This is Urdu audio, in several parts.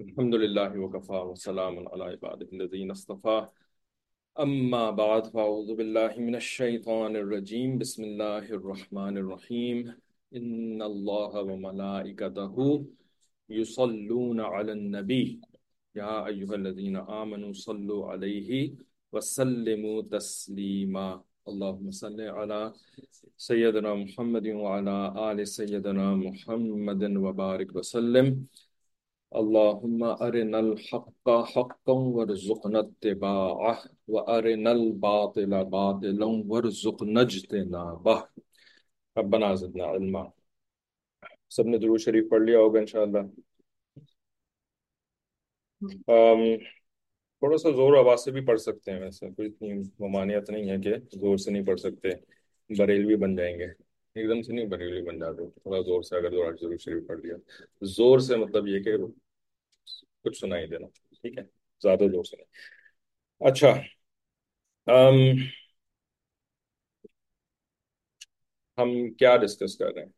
الحمد لله وكفى وسلام على عباده الذين اصطفى أما بعد فأعوذ بالله من الشيطان الرجيم بسم الله الرحمن الرحيم إن الله وملائكته يصلون على النبي يا أيها الذين آمنوا صلوا عليه وسلموا تسليما اللهم صل على سيدنا محمد وعلى آل سيدنا محمد وبارك وسلم اللهم أرنا الحق حقا وارزقنا اتباعه وأرنا الباطل باطلا وارزقنا اجتنابه ربنا زدنا علما. سب نے درود شریف پڑھ لیا ہوگا انشاءاللہ. تھوڑا سا زور آواز سے بھی پڑھ سکتے ہیں، ویسے کوئی اتنی ممانعت نہیں ہے کہ زور سے نہیں پڑھ سکتے، بریلوی بن جائیں گے. ایک دم سے نہیں بریلوی بن جاتے، تھوڑا زور سے اگر درود شریف پڑھ لیا. زور سے مطلب یہ کہ کچھ سنائی دینا، ٹھیک ہے، زیادہ زور سے نہیں. اچھا، ہم کیا ڈسکس کر رہے ہیں؟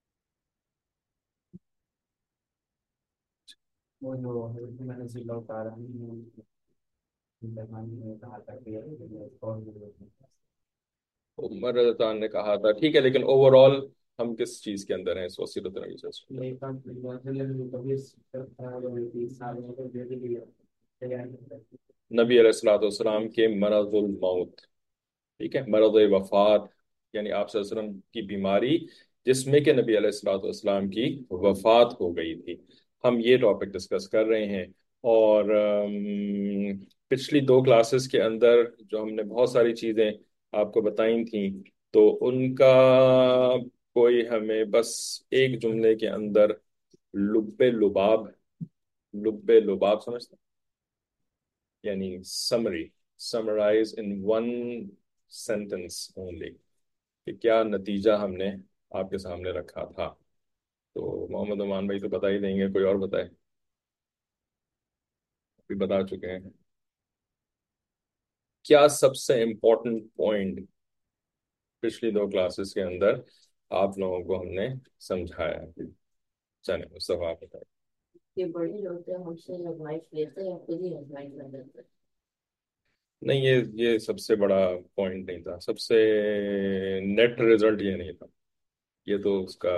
وہ جو حضرت عمر رضی اللہ تعالیٰ عنہ کی درمیان میں کہا تھا کہ عمر رضی اللہ عنہ نے کہا تھا، ٹھیک ہے، لیکن اوور آل ہم کس چیز کے اندر ہیں اس وسیلۃ النبی صلی اللہ علیہ وسلم؟ نبی علیہ الصلوۃ والسلام کے مرض الموت، ٹھیک ہے، مرض وفات، یعنی آپ صلی اللہ علیہ وسلم کی بیماری جس میں کہ نبی علیہ الصلوۃ والسلام کی وفات ہو گئی تھی، ہم یہ ٹاپک ڈسکس کر رہے ہیں. اور پچھلی دو کلاسز کے اندر جو ہم نے بہت ساری چیزیں آپ کو بتائی تھیں، تو ان کا کوئی ہمیں بس ایک جملے کے اندر لب لباب، لب لباب سمجھتے ہیں؟ یعنی summary, summarise in one sentence only, کہ کیا نتیجہ ہم نے آپ کے سامنے رکھا تھا. تو محمد عمان بھائی تو بتا ہی دیں گے، کوئی اور بتائے؟ بھی بتا چکے ہیں. کیا سب سے امپورٹنٹ پوائنٹ پچھلی دو کلاسز کے اندر آپ لوگوں کو ہم نے سمجھایا ہے؟ چلیں مصطفیٰ آپ بتائیں. کہ بڑے جو ہوتے ہیں ہم سے ایڈوائس لیتے ہیں، خود ہی ایڈوائس کر دیتے ہیں. نہیں، یہ سب سے بڑا پوائنٹ نہیں تھا، سب سے نیٹ رزلٹ یہ نہیں تھا، یہ تو اس کا.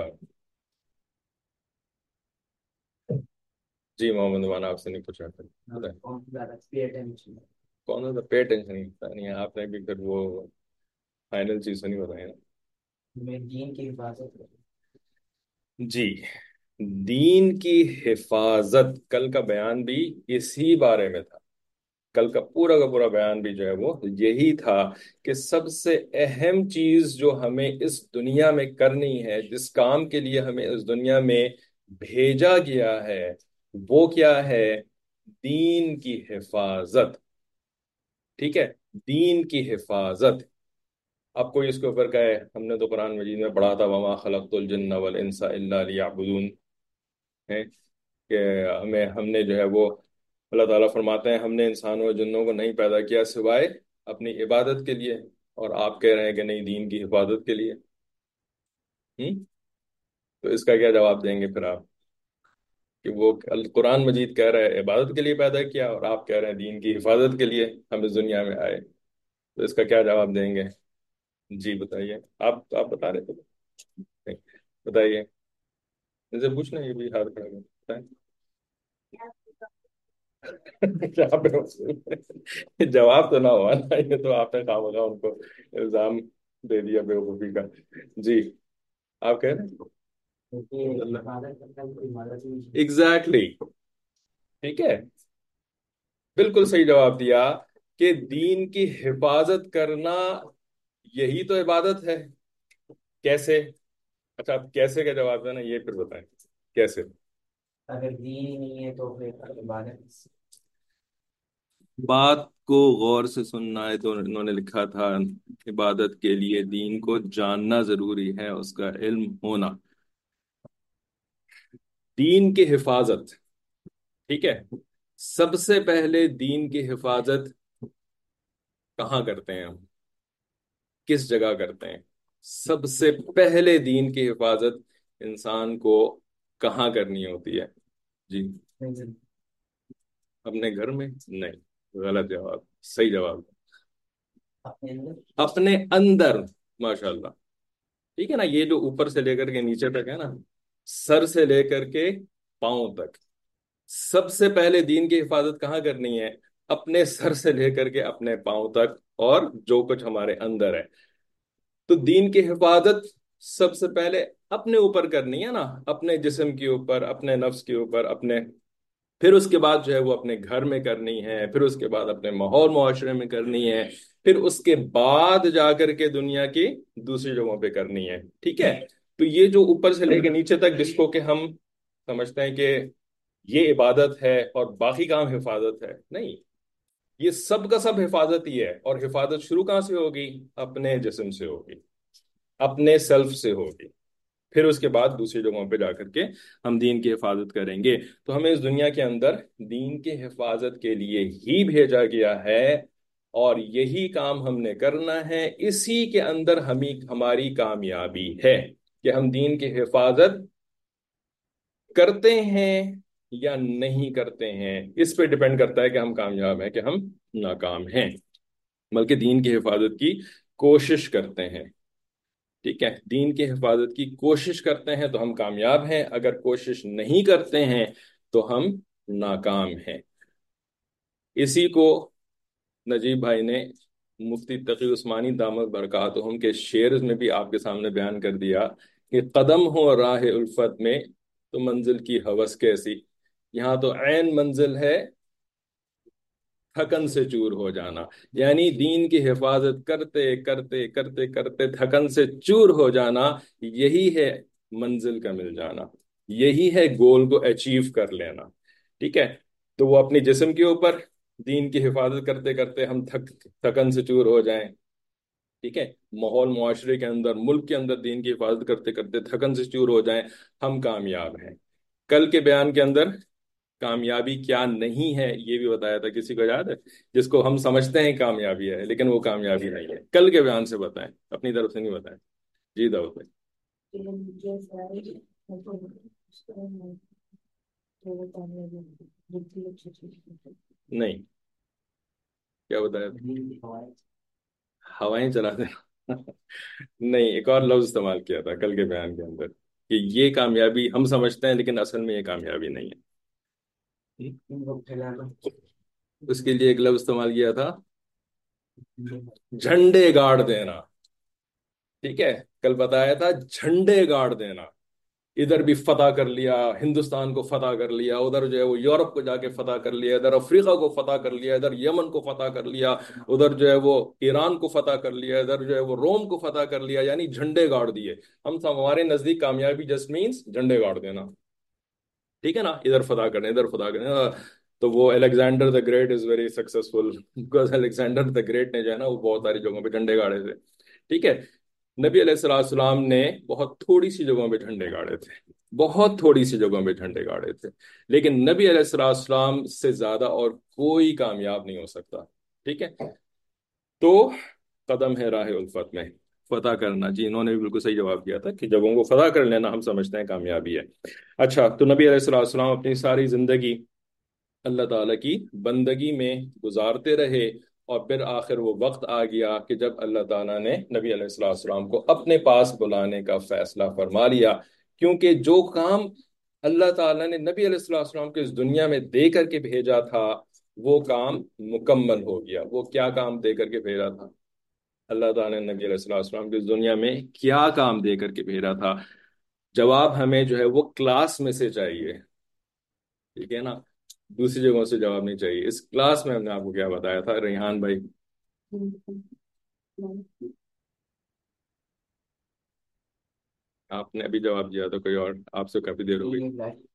جی محمد عمان آپ سے نہیں پوچھا تھا، بتائیں. کون سی زیادہ پے اٹینشن. کون سا پے ٹینشن نہیں، آپ نے بھی پھر وہ فائنل چیز تو نہیں بتائی نا. میں دین کی حفاظت کروں. جی، دین کی حفاظت، کل کا بیان بھی اسی بارے میں تھا. کل کا پورا بیان بھی جو ہے وہ یہی تھا کہ سب سے اہم چیز جو ہمیں اس دنیا میں کرنی ہے، جس کام کے لیے ہمیں اس دنیا میں بھیجا گیا ہے، وہ کیا ہے؟ دین کی حفاظت. ٹھیک ہے، دین کی حفاظت. اب کوئی اس کے اوپر کہے ہم نے تو قرآن مجید میں پڑھا تھا وما خلقت الجن والانس الا لیعبدون، ہے کہ ہم نے جو ہے وہ، اللہ تعالیٰ فرماتے ہیں ہم نے انسانوں اور جنوں کو نہیں پیدا کیا سوائے اپنی عبادت کے لیے، اور آپ کہہ رہے ہیں کہ نہیں، دین کی حفاظت کے لیے. تو اس کا کیا جواب دیں گے پھر آپ؟ کہ وہ قرآن مجید کہہ رہا ہے عبادت کے لیے پیدا کیا، اور آپ کہہ رہے ہیں دین کی حفاظت کے لیے ہم اس دنیا میں آئے. تو اس کا کیا جواب دیں گے؟ جی بتائیے. آپ بتا رہے تھے، نہیں، بتائیے. ان سے پوچھنا، یہ بھی ہاتھ کھڑا کر جواب جواب تو نہ ہوا نا، یہ تو آپ نے خواہ ان کو الزام دے دیا بیوقوفی کا. جی آپ کہہ رہے ہیں ایگزیکٹلی، ٹھیک ہے، بالکل صحیح جواب دیا کہ دین کی حفاظت کرنا یہی تو عبادت ہے. کیسے؟ اچھا، آپ کیسے کا جواب دینا یہ پھر بتائیں، کیسے؟ اگر دین ہی نہیں ہے تو پھر عبادت. بات کو غور سے سننا ہے تو انہوں نے لکھا تھا عبادت کے لیے دین کو جاننا ضروری ہے، اس کا علم ہونا. دین کی حفاظت، ٹھیک ہے، سب سے پہلے دین کی حفاظت کہاں کرتے ہیں ہم؟ کس جگہ کرتے ہیں؟ سب سے پہلے دین کی حفاظت انسان کو کہاں کرنی ہوتی ہے؟ جی اپنے گھر میں نہیں، غلط جواب، صحیح جواب اپنے اندر. اپنے اندر. ماشاء اللہ. ٹھیک ہے نا، یہ جو اوپر سے لے کر کے نیچے تک ہے نا، سر سے لے کر کے پاؤں تک، سب سے پہلے دین کی حفاظت کہاں کرنی ہے؟ اپنے سر سے لے کر کے اپنے پاؤں تک، اور جو کچھ ہمارے اندر ہے. تو دین کی حفاظت سب سے پہلے اپنے اوپر کرنی ہے نا، اپنے جسم کے اوپر، اپنے نفس کے اوپر، اپنے، پھر اس کے بعد جو ہے وہ اپنے گھر میں کرنی ہے، پھر اس کے بعد اپنے ماحول معاشرے میں کرنی ہے، پھر اس کے بعد جا کر کے دنیا کی دوسری جگہوں پہ کرنی ہے. ٹھیک ہے. تو یہ جو اوپر سے لے کے نیچے تک جس کو کہ ہم سمجھتے ہیں کہ یہ عبادت ہے اور باقی کام حفاظت ہے، نہیں، یہ سب کا سب حفاظت ہی ہے. اور حفاظت شروع کہاں سے ہوگی؟ اپنے جسم سے ہوگی، اپنے سیلف سے ہوگی، پھر اس کے بعد دوسری جگہوں پہ جا کر کے ہم دین کی حفاظت کریں گے. تو ہمیں اس دنیا کے اندر دین کی حفاظت کے لیے ہی بھیجا گیا ہے، اور یہی کام ہم نے کرنا ہے. اسی کے اندر ہماری کامیابی ہے کہ ہم دین کی حفاظت کرتے ہیں یا نہیں کرتے ہیں. اس پہ ڈپینڈ کرتا ہے کہ ہم کامیاب ہیں کہ ہم ناکام ہیں. بلکہ دین کی حفاظت کی کوشش کرتے ہیں. ٹھیک ہے، دین کی حفاظت کی کوشش کرتے ہیں تو ہم کامیاب ہیں، اگر کوشش نہیں کرتے ہیں تو ہم ناکام ہیں. اسی کو نجیب بھائی نے مفتی تقی عثمانی دامت برکاتہم کے شعر میں بھی آپ کے سامنے بیان کر دیا کہ قدم ہو راہ الفت میں تو منزل کی ہوس کیسی. یہاں تو عین منزل ہے تھکن سے چور ہو جانا، یعنی دین کی حفاظت کرتے کرتے کرتے کرتے تھکن سے چور ہو جانا، یہی ہے منزل کا مل جانا، یہی ہے گول کو اچیو کر لینا. ٹھیک ہے. تو وہ اپنی جسم کے اوپر دین کی حفاظت کرتے کرتے ہم تھکن سے چور ہو جائیں. ٹھیک ہے. ماحول معاشرے کے اندر، ملک کے اندر دین کی حفاظت کرتے کرتے تھکن سے چور ہو جائیں، ہم کامیاب ہیں. کل کے بیان کے اندر کامیابی کیا نہیں ہے یہ بھی بتایا تھا، کسی کو یاد ہے؟ جس کو ہم سمجھتے ہیں کامیابی ہے لیکن وہ کامیابی نہیں ہے. کل کے بیان سے بتائیں، اپنی طرف سے نہیں بتائیں. جی داؤد بھائی. نہیں، کیا بتایا تھا؟ ہوائیں چلا دینا. نہیں، ایک اور لفظ استعمال کیا تھا کل کے بیان کے اندر کہ یہ کامیابی ہم سمجھتے ہیں لیکن اصل میں یہ کامیابی نہیں ہے. اس کے لیے ایک لفظ استعمال کیا تھا، جھنڈے گاڑ دینا. ٹھیک ہے. کل بتایا تھا جھنڈے گاڑ دینا. ادھر بھی فتح کر لیا، ہندوستان کو فتح کر لیا، ادھر جو ہے وہ یورپ کو جا کے فتح کر لیا، ادھر افریقہ کو فتح کر لیا، ادھر یمن کو فتح کر لیا، ادھر جو ہے وہ ایران کو فتح کر لیا، ادھر جو ہے وہ روم کو فتح کر لیا، یعنی جھنڈے گاڑ دیے. ہم سب، ہمارے نزدیک کامیابی جسٹ مینس جھنڈے گاڑ دینا. ٹھیک ہے نا، ادھر فتح کرنے، ادھر فتح کرنے. تو وہ Alexander the Great is very successful because Alexander the Great نے جو ہے نا وہ بہت ساری جگہوں پہ جھنڈے گاڑے تھے. ٹھیک ہے. نبی علیہ السلام نے بہت تھوڑی سی جگہوں پہ جھنڈے گاڑے تھے، بہت تھوڑی سی جگہوں پہ جھنڈے گاڑے تھے، لیکن نبی علیہ السلام سے زیادہ اور کوئی کامیاب نہیں ہو سکتا. ٹھیک ہے. تو قدم ہے راہ الفت میں فتح کرنا. جی انہوں نے بھی بالکل صحیح جواب دیا تھا کہ جگہوں کو فتح کر لینا ہم سمجھتے ہیں کامیابی ہے. اچھا، تو نبی علیہ السلام اپنی ساری زندگی اللہ تعالیٰ کی بندگی میں گزارتے رہے، اور پھر آخر وہ وقت آ گیا کہ جب اللہ تعالیٰ نے نبی علیہ السلام کو اپنے پاس بلانے کا فیصلہ فرما لیا. کیونکہ جو کام اللہ تعالیٰ نے نبی علیہ السلام کو اس دنیا میں دے کر کے بھیجا تھا وہ کام مکمل ہو گیا. وہ کیا کام دے کر کے بھیجا تھا؟ اللہ تعالیٰ نے نبی علیہ السلام کو اس دنیا میں کیا کام دے کر کے بھیجا تھا؟ جواب ہمیں جو ہے وہ کلاس میں سے چاہیے. ٹھیک ہے نا، دوسری جگہوں سے جواب نہیں چاہیے. اس کلاس میں ہم نے آپ کو کیا بتایا تھا ریحان بھائی؟ آپ نے ابھی جواب دیا تھا، کوئی اور آپ سے کافی دیر ہو گئی.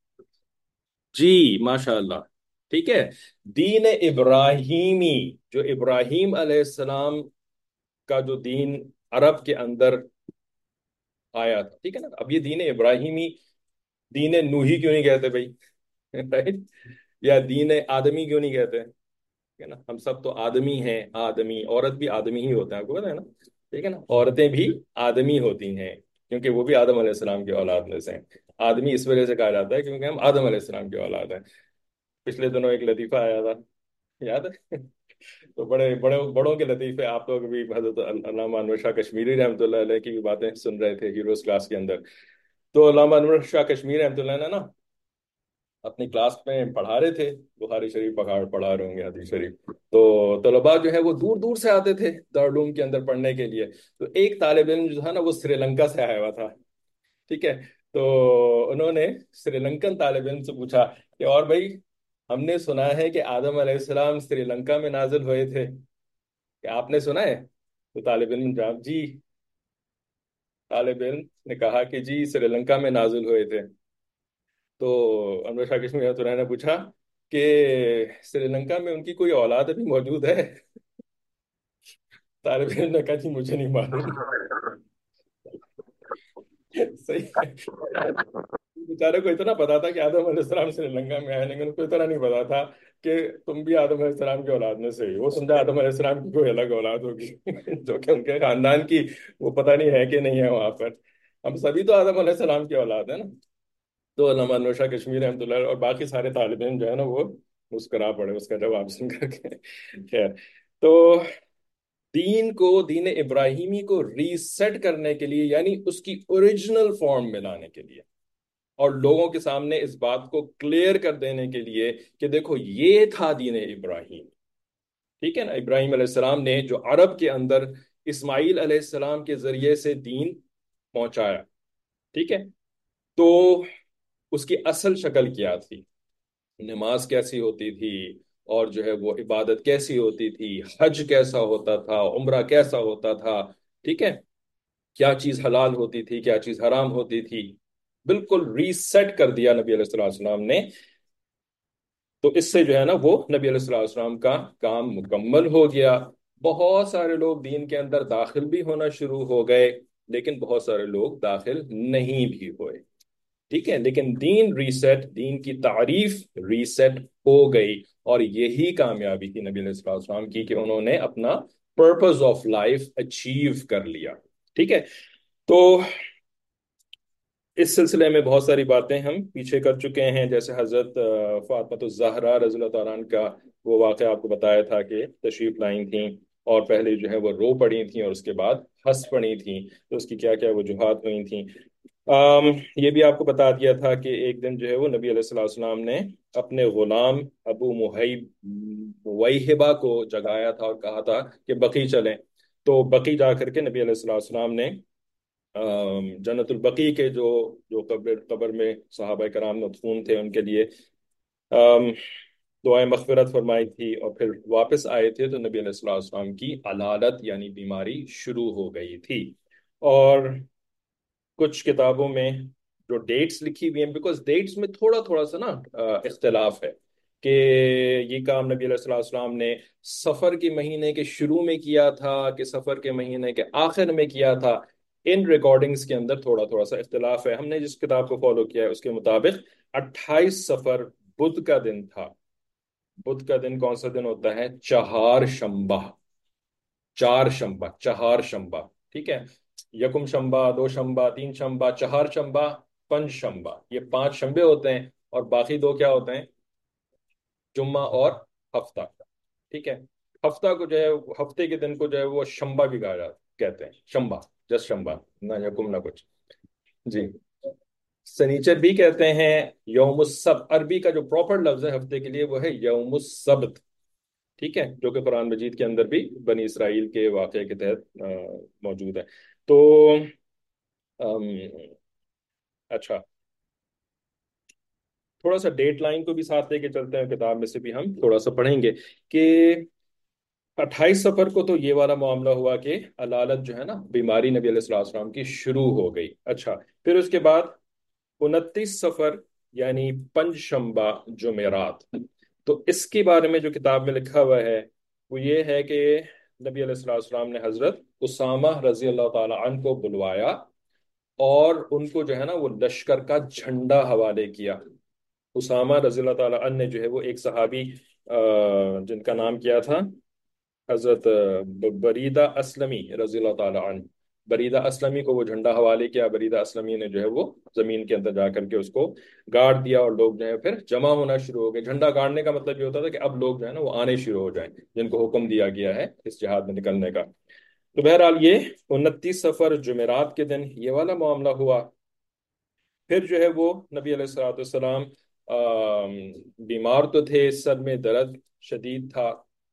جی ماشاء اللہ. ٹھیک ہے. دین ابراہیمی، جو ابراہیم علیہ السلام کا جو دین عرب کے اندر آیا تھا. ٹھیک ہے نا. اب یہ دین ابراہیمی، دین نوحی کیوں نہیں کہتے بھائی؟ رائٹ. یا دین آدمی کیوں نہیں کہتے؟ ٹھیک ہے نا. ہم سب تو آدمی ہیں، آدمی، عورت بھی آدمی ہی ہوتا ہے، آپ کو پتا ہے نا. ٹھیک ہے نا. عورتیں بھی آدمی ہوتی ہیں کیونکہ وہ بھی آدم علیہ السلام کی اولاد میں سے ہیں. آدمی اس وجہ سے کہا جاتا ہے کیونکہ ہم آدم علیہ السلام کی اولاد ہیں. پچھلے دنوں ایک لطیفہ آیا تھا، یاد ہے؟ تو بڑے بڑے بڑوں کے لطیفے آپ لوگ بھی حضرت علامہ انور شاہ کشمیری رحمۃ اللہ علیہ کی بھی باتیں سن رہے تھے ہیروز کلاس کے اندر. تو علامہ انور شاہ کشمیری رحمۃ اللہ علیہ نا اپنی کلاس میں پڑھا رہے تھے، بخاری شریف پڑھا رہے ہوں گے، حدیث شریف. تو طلباء جو ہے وہ دور دور سے آتے تھے دارالعلوم کے اندر پڑھنے کے لیے. تو ایک طالب علم جو تھا نا وہ سری لنکا سے آیا ہوا تھا. ٹھیک ہے. تو انہوں نے سری لنکن طالب علم سے پوچھا کہ اور بھائی، ہم نے سنا ہے کہ آدم علیہ السلام سری لنکا میں نازل ہوئے تھے، کہ آپ نے سنا ہے؟ تو طالب علم جواب جی. طالب علم نے کہا کہ جی سری لنکا میں نازل ہوئے تھے. تو انور شاہ کشمیر رحمۃ اللہ نے پوچھا کہ سری لنکا میں ان کی کوئی اولاد ابھی موجود ہے؟ طالب علم نے کہا جی مجھے نہیں معلوم. صحیح ہے. بیچارے کو اتنا پتا تھا کہ آدم علیہ السلام سری لنکا میں آئے، لیکن ان کو اتنا نہیں پتا تھا کہ تم بھی آدم علیہ السلام کی اولاد میں سے ہی. وہ سمجھا آدم علیہ السلام کی کوئی الگ اولاد ہوگی جو کہ ان کے خاندان کی، وہ پتہ نہیں ہے کہ نہیں ہے وہاں پر. ہم سبھی تو آدم علیہ السلام کی اولاد ہے نا. تو علامہ انور شاہ کشمیر رحمۃ اللہ علیہ اور باقی سارے طالب علم جو ہے نا وہ مسکرا پڑے اس کا جواب سن کر کے. خیر. تو دین ابراہیمی کو ریسیٹ کرنے کے لیے، یعنی اس کی اوریجنل فارم میں لانے کے لیے، اور لوگوں کے سامنے اس بات کو کلیئر کر دینے کے لیے کہ دیکھو یہ تھا دین ابراہیم. ٹھیک ہے نا. ابراہیم علیہ السلام نے جو عرب کے اندر اسماعیل علیہ السلام کے ذریعے سے دین پہنچایا. ٹھیک ہے. تو اس کی اصل شکل کیا تھی، نماز کیسی ہوتی تھی، اور جو ہے وہ عبادت کیسی ہوتی تھی، حج کیسا ہوتا تھا، عمرہ کیسا ہوتا تھا. ٹھیک ہے. کیا چیز حلال ہوتی تھی، کیا چیز حرام ہوتی تھی، بالکل ریسیٹ کر دیا نبی علیہ الصلوۃ والسلام نے. تو اس سے جو ہے نا وہ نبی علیہ الصلوۃ والسلام کا کام مکمل ہو گیا. بہت سارے لوگ دین کے اندر داخل بھی ہونا شروع ہو گئے، لیکن بہت سارے لوگ داخل نہیں بھی ہوئے. ٹھیک ہے. لیکن دین ریسیٹ، دین کی تعریف ریسیٹ ہو گئی. اور یہی کامیابی تھی نبی علیہ الصلوۃ والسلام کی، کہ انہوں نے اپنا پرپز آف لائف اچیو کر لیا. ٹھیک ہے. تو اس سلسلے میں بہت ساری باتیں ہم پیچھے کر چکے ہیں، جیسے حضرت فاطمہ الزہرا رضی اللہ تعالیٰ عنہ کا وہ واقعہ آپ کو بتایا تھا کہ تشریف لائی تھیں، اور پہلے جو ہے وہ رو پڑی تھیں اور اس کے بعد ہنس پڑی تھیں. تو اس کی کیا کیا وجوہات ہوئی تھیں. یہ بھی آپ کو بتا دیا تھا کہ ایک دن جو ہے وہ نبی علیہ الصلوۃ والسلام نے اپنے غلام ابو مویہبہ کو جگایا تھا اور کہا تھا کہ بقی چلیں. تو بقی جا کر کے نبی علیہ الصلوۃ والسلام نے جنت البقیع کے جو قبر میں صحابہ کرام مدفون تھے ان کے لیے دعائیں مغفرت فرمائی تھی. اور پھر واپس آئے تھے تو نبی علیہ الصلوۃ والسلام کی علالت یعنی بیماری شروع ہو گئی تھی. اور کچھ کتابوں میں جو ڈیٹس لکھی ہوئی ہیں، بیکاز ڈیٹس میں تھوڑا تھوڑا سا نا اختلاف ہے، کہ یہ کام نبی علیہ الصلوۃ والسلام نے سفر کے مہینے کے شروع میں کیا تھا کہ سفر کے مہینے کے آخر میں کیا تھا. ان ریکارڈنگز کے اندر تھوڑا تھوڑا سا اختلاف ہے. ہم نے جس کتاب کو فالو کیا ہے اس کے مطابق 28 سفر بدھ کا دن تھا. بدھ کا دن کون سا دن ہوتا ہے؟ چہار شنبہ. چار شنبہ، چہار شنبہ. ٹھیک ہے. یکم شنبہ، دو شنبہ، تین شنبہ، چہار شنبہ، پنج شنبہ، یہ 5 شنبے ہوتے ہیں. اور باقی 2 کیا ہوتے ہیں؟ جمعہ اور ہفتہ. ٹھیک ہے. ہفتہ کو جو ہے، ہفتے کے دن کو جو ہے وہ شنبہ بھی کہتے ہیں. شنبہ، جس شنبہ، نہ یکم نہ کچھ. جی. سنیچر بھی کہتے ہیں. یوم السبت، عربی کا جو پراپر لفظ ہے ہفتے کے لیے وہ ہے یوم السبت. ٹھیک ہے. جو کہ قرآن مجید کے اندر بھی بنی اسرائیل کے واقعے کے تحت موجود ہے. تو اچھا، تھوڑا سا ڈیٹ لائن کو بھی ساتھ لے کے چلتے ہیں، کتاب میں سے بھی ہم تھوڑا سا پڑھیں گے کہ 28 سفر کو تو یہ والا معاملہ ہوا کہ علالت جو ہے نا، بیماری نبی علیہ الصلوۃ والسلام کی شروع ہو گئی. اچھا. پھر اس کے بعد 29 سفر یعنی پنج شنبہ جمعرات. تو اس کے بارے میں جو کتاب میں لکھا ہوا ہے وہ یہ ہے کہ نبی علیہ الصلوۃ والسلام نے حضرت اسامہ رضی اللہ تعالی عنہ کو بلوایا اور ان کو جو ہے نا وہ لشکر کا جھنڈا حوالے کیا. اسامہ رضی اللہ تعالی عنہ نے جو ہے وہ ایک صحابی جن کا نام کیا تھا حضرت بریدہ اسلمی رضی اللہ تعالی عنہ، بریدہ اسلمی کو وہ جھنڈا حوالے کیا، بریدہ اسلمی نے جو ہے وہ زمین کے اندر جا کر کے اس کو گاڑ دیا، اور لوگ جو ہے پھر جمع ہونا شروع ہو گئے۔ جھنڈا گاڑنے کا مطلب یہ ہوتا تھا کہ اب لوگ جو ہے نا وہ آنے شروع ہو جائیں جن کو حکم دیا گیا ہے اس جہاد میں نکلنے کا۔ تو بہرحال یہ 29 صفر جمعرات کے دن یہ والا معاملہ ہوا۔ پھر جو ہے وہ نبی علیہ الصلوۃ والسلام بیمار تو تھے، سر میں درد شدید تھا۔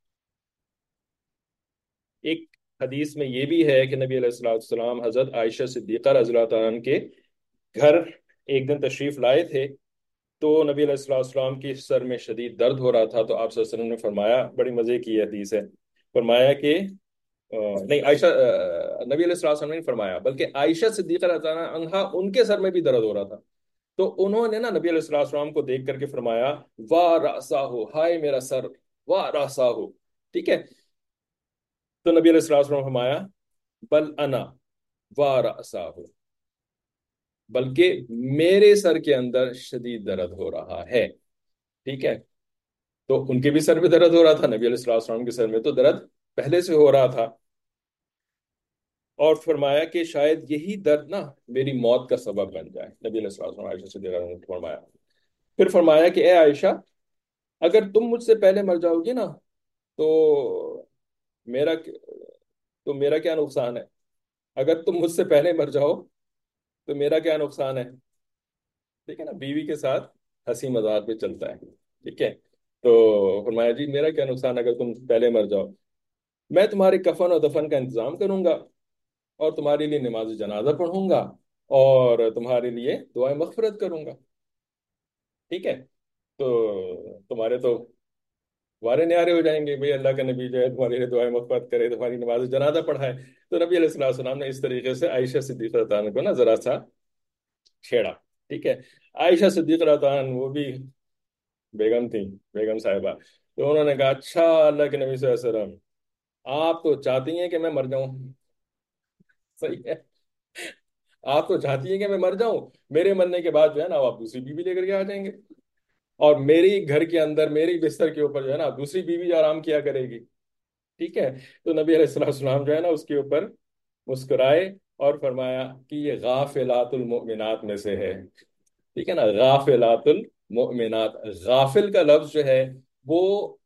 ایک حدیث میں یہ بھی ہے کہ نبی علیہ الصلوۃ والسلام حضرت عائشہ صدیقہ رضی اللہ تعالیٰ عنہ کے گھر ایک دن تشریف لائے تھے، تو نبی علیہ الصلوۃ والسلام کی سر میں شدید درد ہو رہا تھا، تو آپ صلی اللہ علیہ وسلم نے فرمایا، بڑی مزے کی یہ حدیث ہے، فرمایا کہ نہیں عائشہ نبی علیہ الصلوۃ والسلام نے نہیں فرمایا، بلکہ عائشہ صدیقہ رضی اللہ عنہا ان کے سر میں بھی درد ہو رہا تھا، تو انہوں نے نا نبی علیہ الصلوۃ والسلام کو دیکھ کر کے فرمایا واہ رأسہ ہو، ہائے میرا سر، واہ رأسہ ہو، ٹھیک ہے؟ تو نبی علیہ الصلوۃ والسلام نے فرمایا بل انا واہ رأسہ ہو، بلکہ میرے سر کے اندر شدید درد ہو رہا ہے، ٹھیک ہے؟ تو ان کے بھی سر میں درد ہو رہا تھا، نبی علیہ الصلوۃ والسلام کے سر میں تو درد پہلے سے ہو رہا تھا، اور فرمایا کہ شاید یہی درد نا میری موت کا سبب بن جائے۔ نبی علیہ الصلوۃ والسلام عائشہ سے فرمایا، پھر فرمایا کہ اے عائشہ، اگر تم مجھ سے پہلے مر جاؤ گی نا تو میرا تو میرا کیا نقصان ہے؟ اگر تم مجھ سے پہلے مر جاؤ تو میرا کیا نقصان ہے؟ ٹھیک ہے نا، بیوی کے ساتھ ہنسی مذاق پہ چلتا ہے، ٹھیک ہے؟ تو فرمایا جی میرا کیا نقصان اگر تم پہلے مر جاؤ، میں تمہارے کفن اور دفن کا انتظام کروں گا، اور تمہارے لیے نماز جنازہ پڑھوں گا، اور تمہارے لیے دعائیں مغفرت کروں گا، ٹھیک ہے؟ تو تمہارے تو وارے نیارے ہو جائیں گے، بھئی اللہ کا نبی جو ہے تمہارے لیے دعائیں مغفرت کرے، تمہاری نماز جنازہ پڑھائے۔ تو نبی علیہ الصلوۃ والسلام نے اس طریقے سے عائشہ صدیقہ رضی اللہ عنہا کو نا ذرا سا چھیڑا، ٹھیک ہے؟ عائشہ صدیقہ رضی اللہ عنہا وہ بھی بیگم تھی، بیگم صاحبہ، تو انہوں نے کہا اچھا اللہ کے نبی صلی اللہ علیہ وسلم، آپ تو چاہتی ہیں کہ میں مر جاؤں، صحیح ہے، آپ تو چاہتی ہیں کہ میں مر جاؤں، میرے مرنے کے بعد جو ہے نا آپ دوسری بیوی لے کر کے آ جائیں گے، اور میری گھر کے اندر میری بستر کے اوپر جو ہے نا دوسری بیوی جو آرام کیا کرے گی، ٹھیک ہے؟ تو نبی علیہ الصلوۃ والسلام جو ہے نا اس کے اوپر مسکرائے اور فرمایا کہ یہ غافلات المؤمنات میں سے ہے، ٹھیک ہے نا؟ غافلات المؤمنات، غافل کا لفظ جو ہے وہ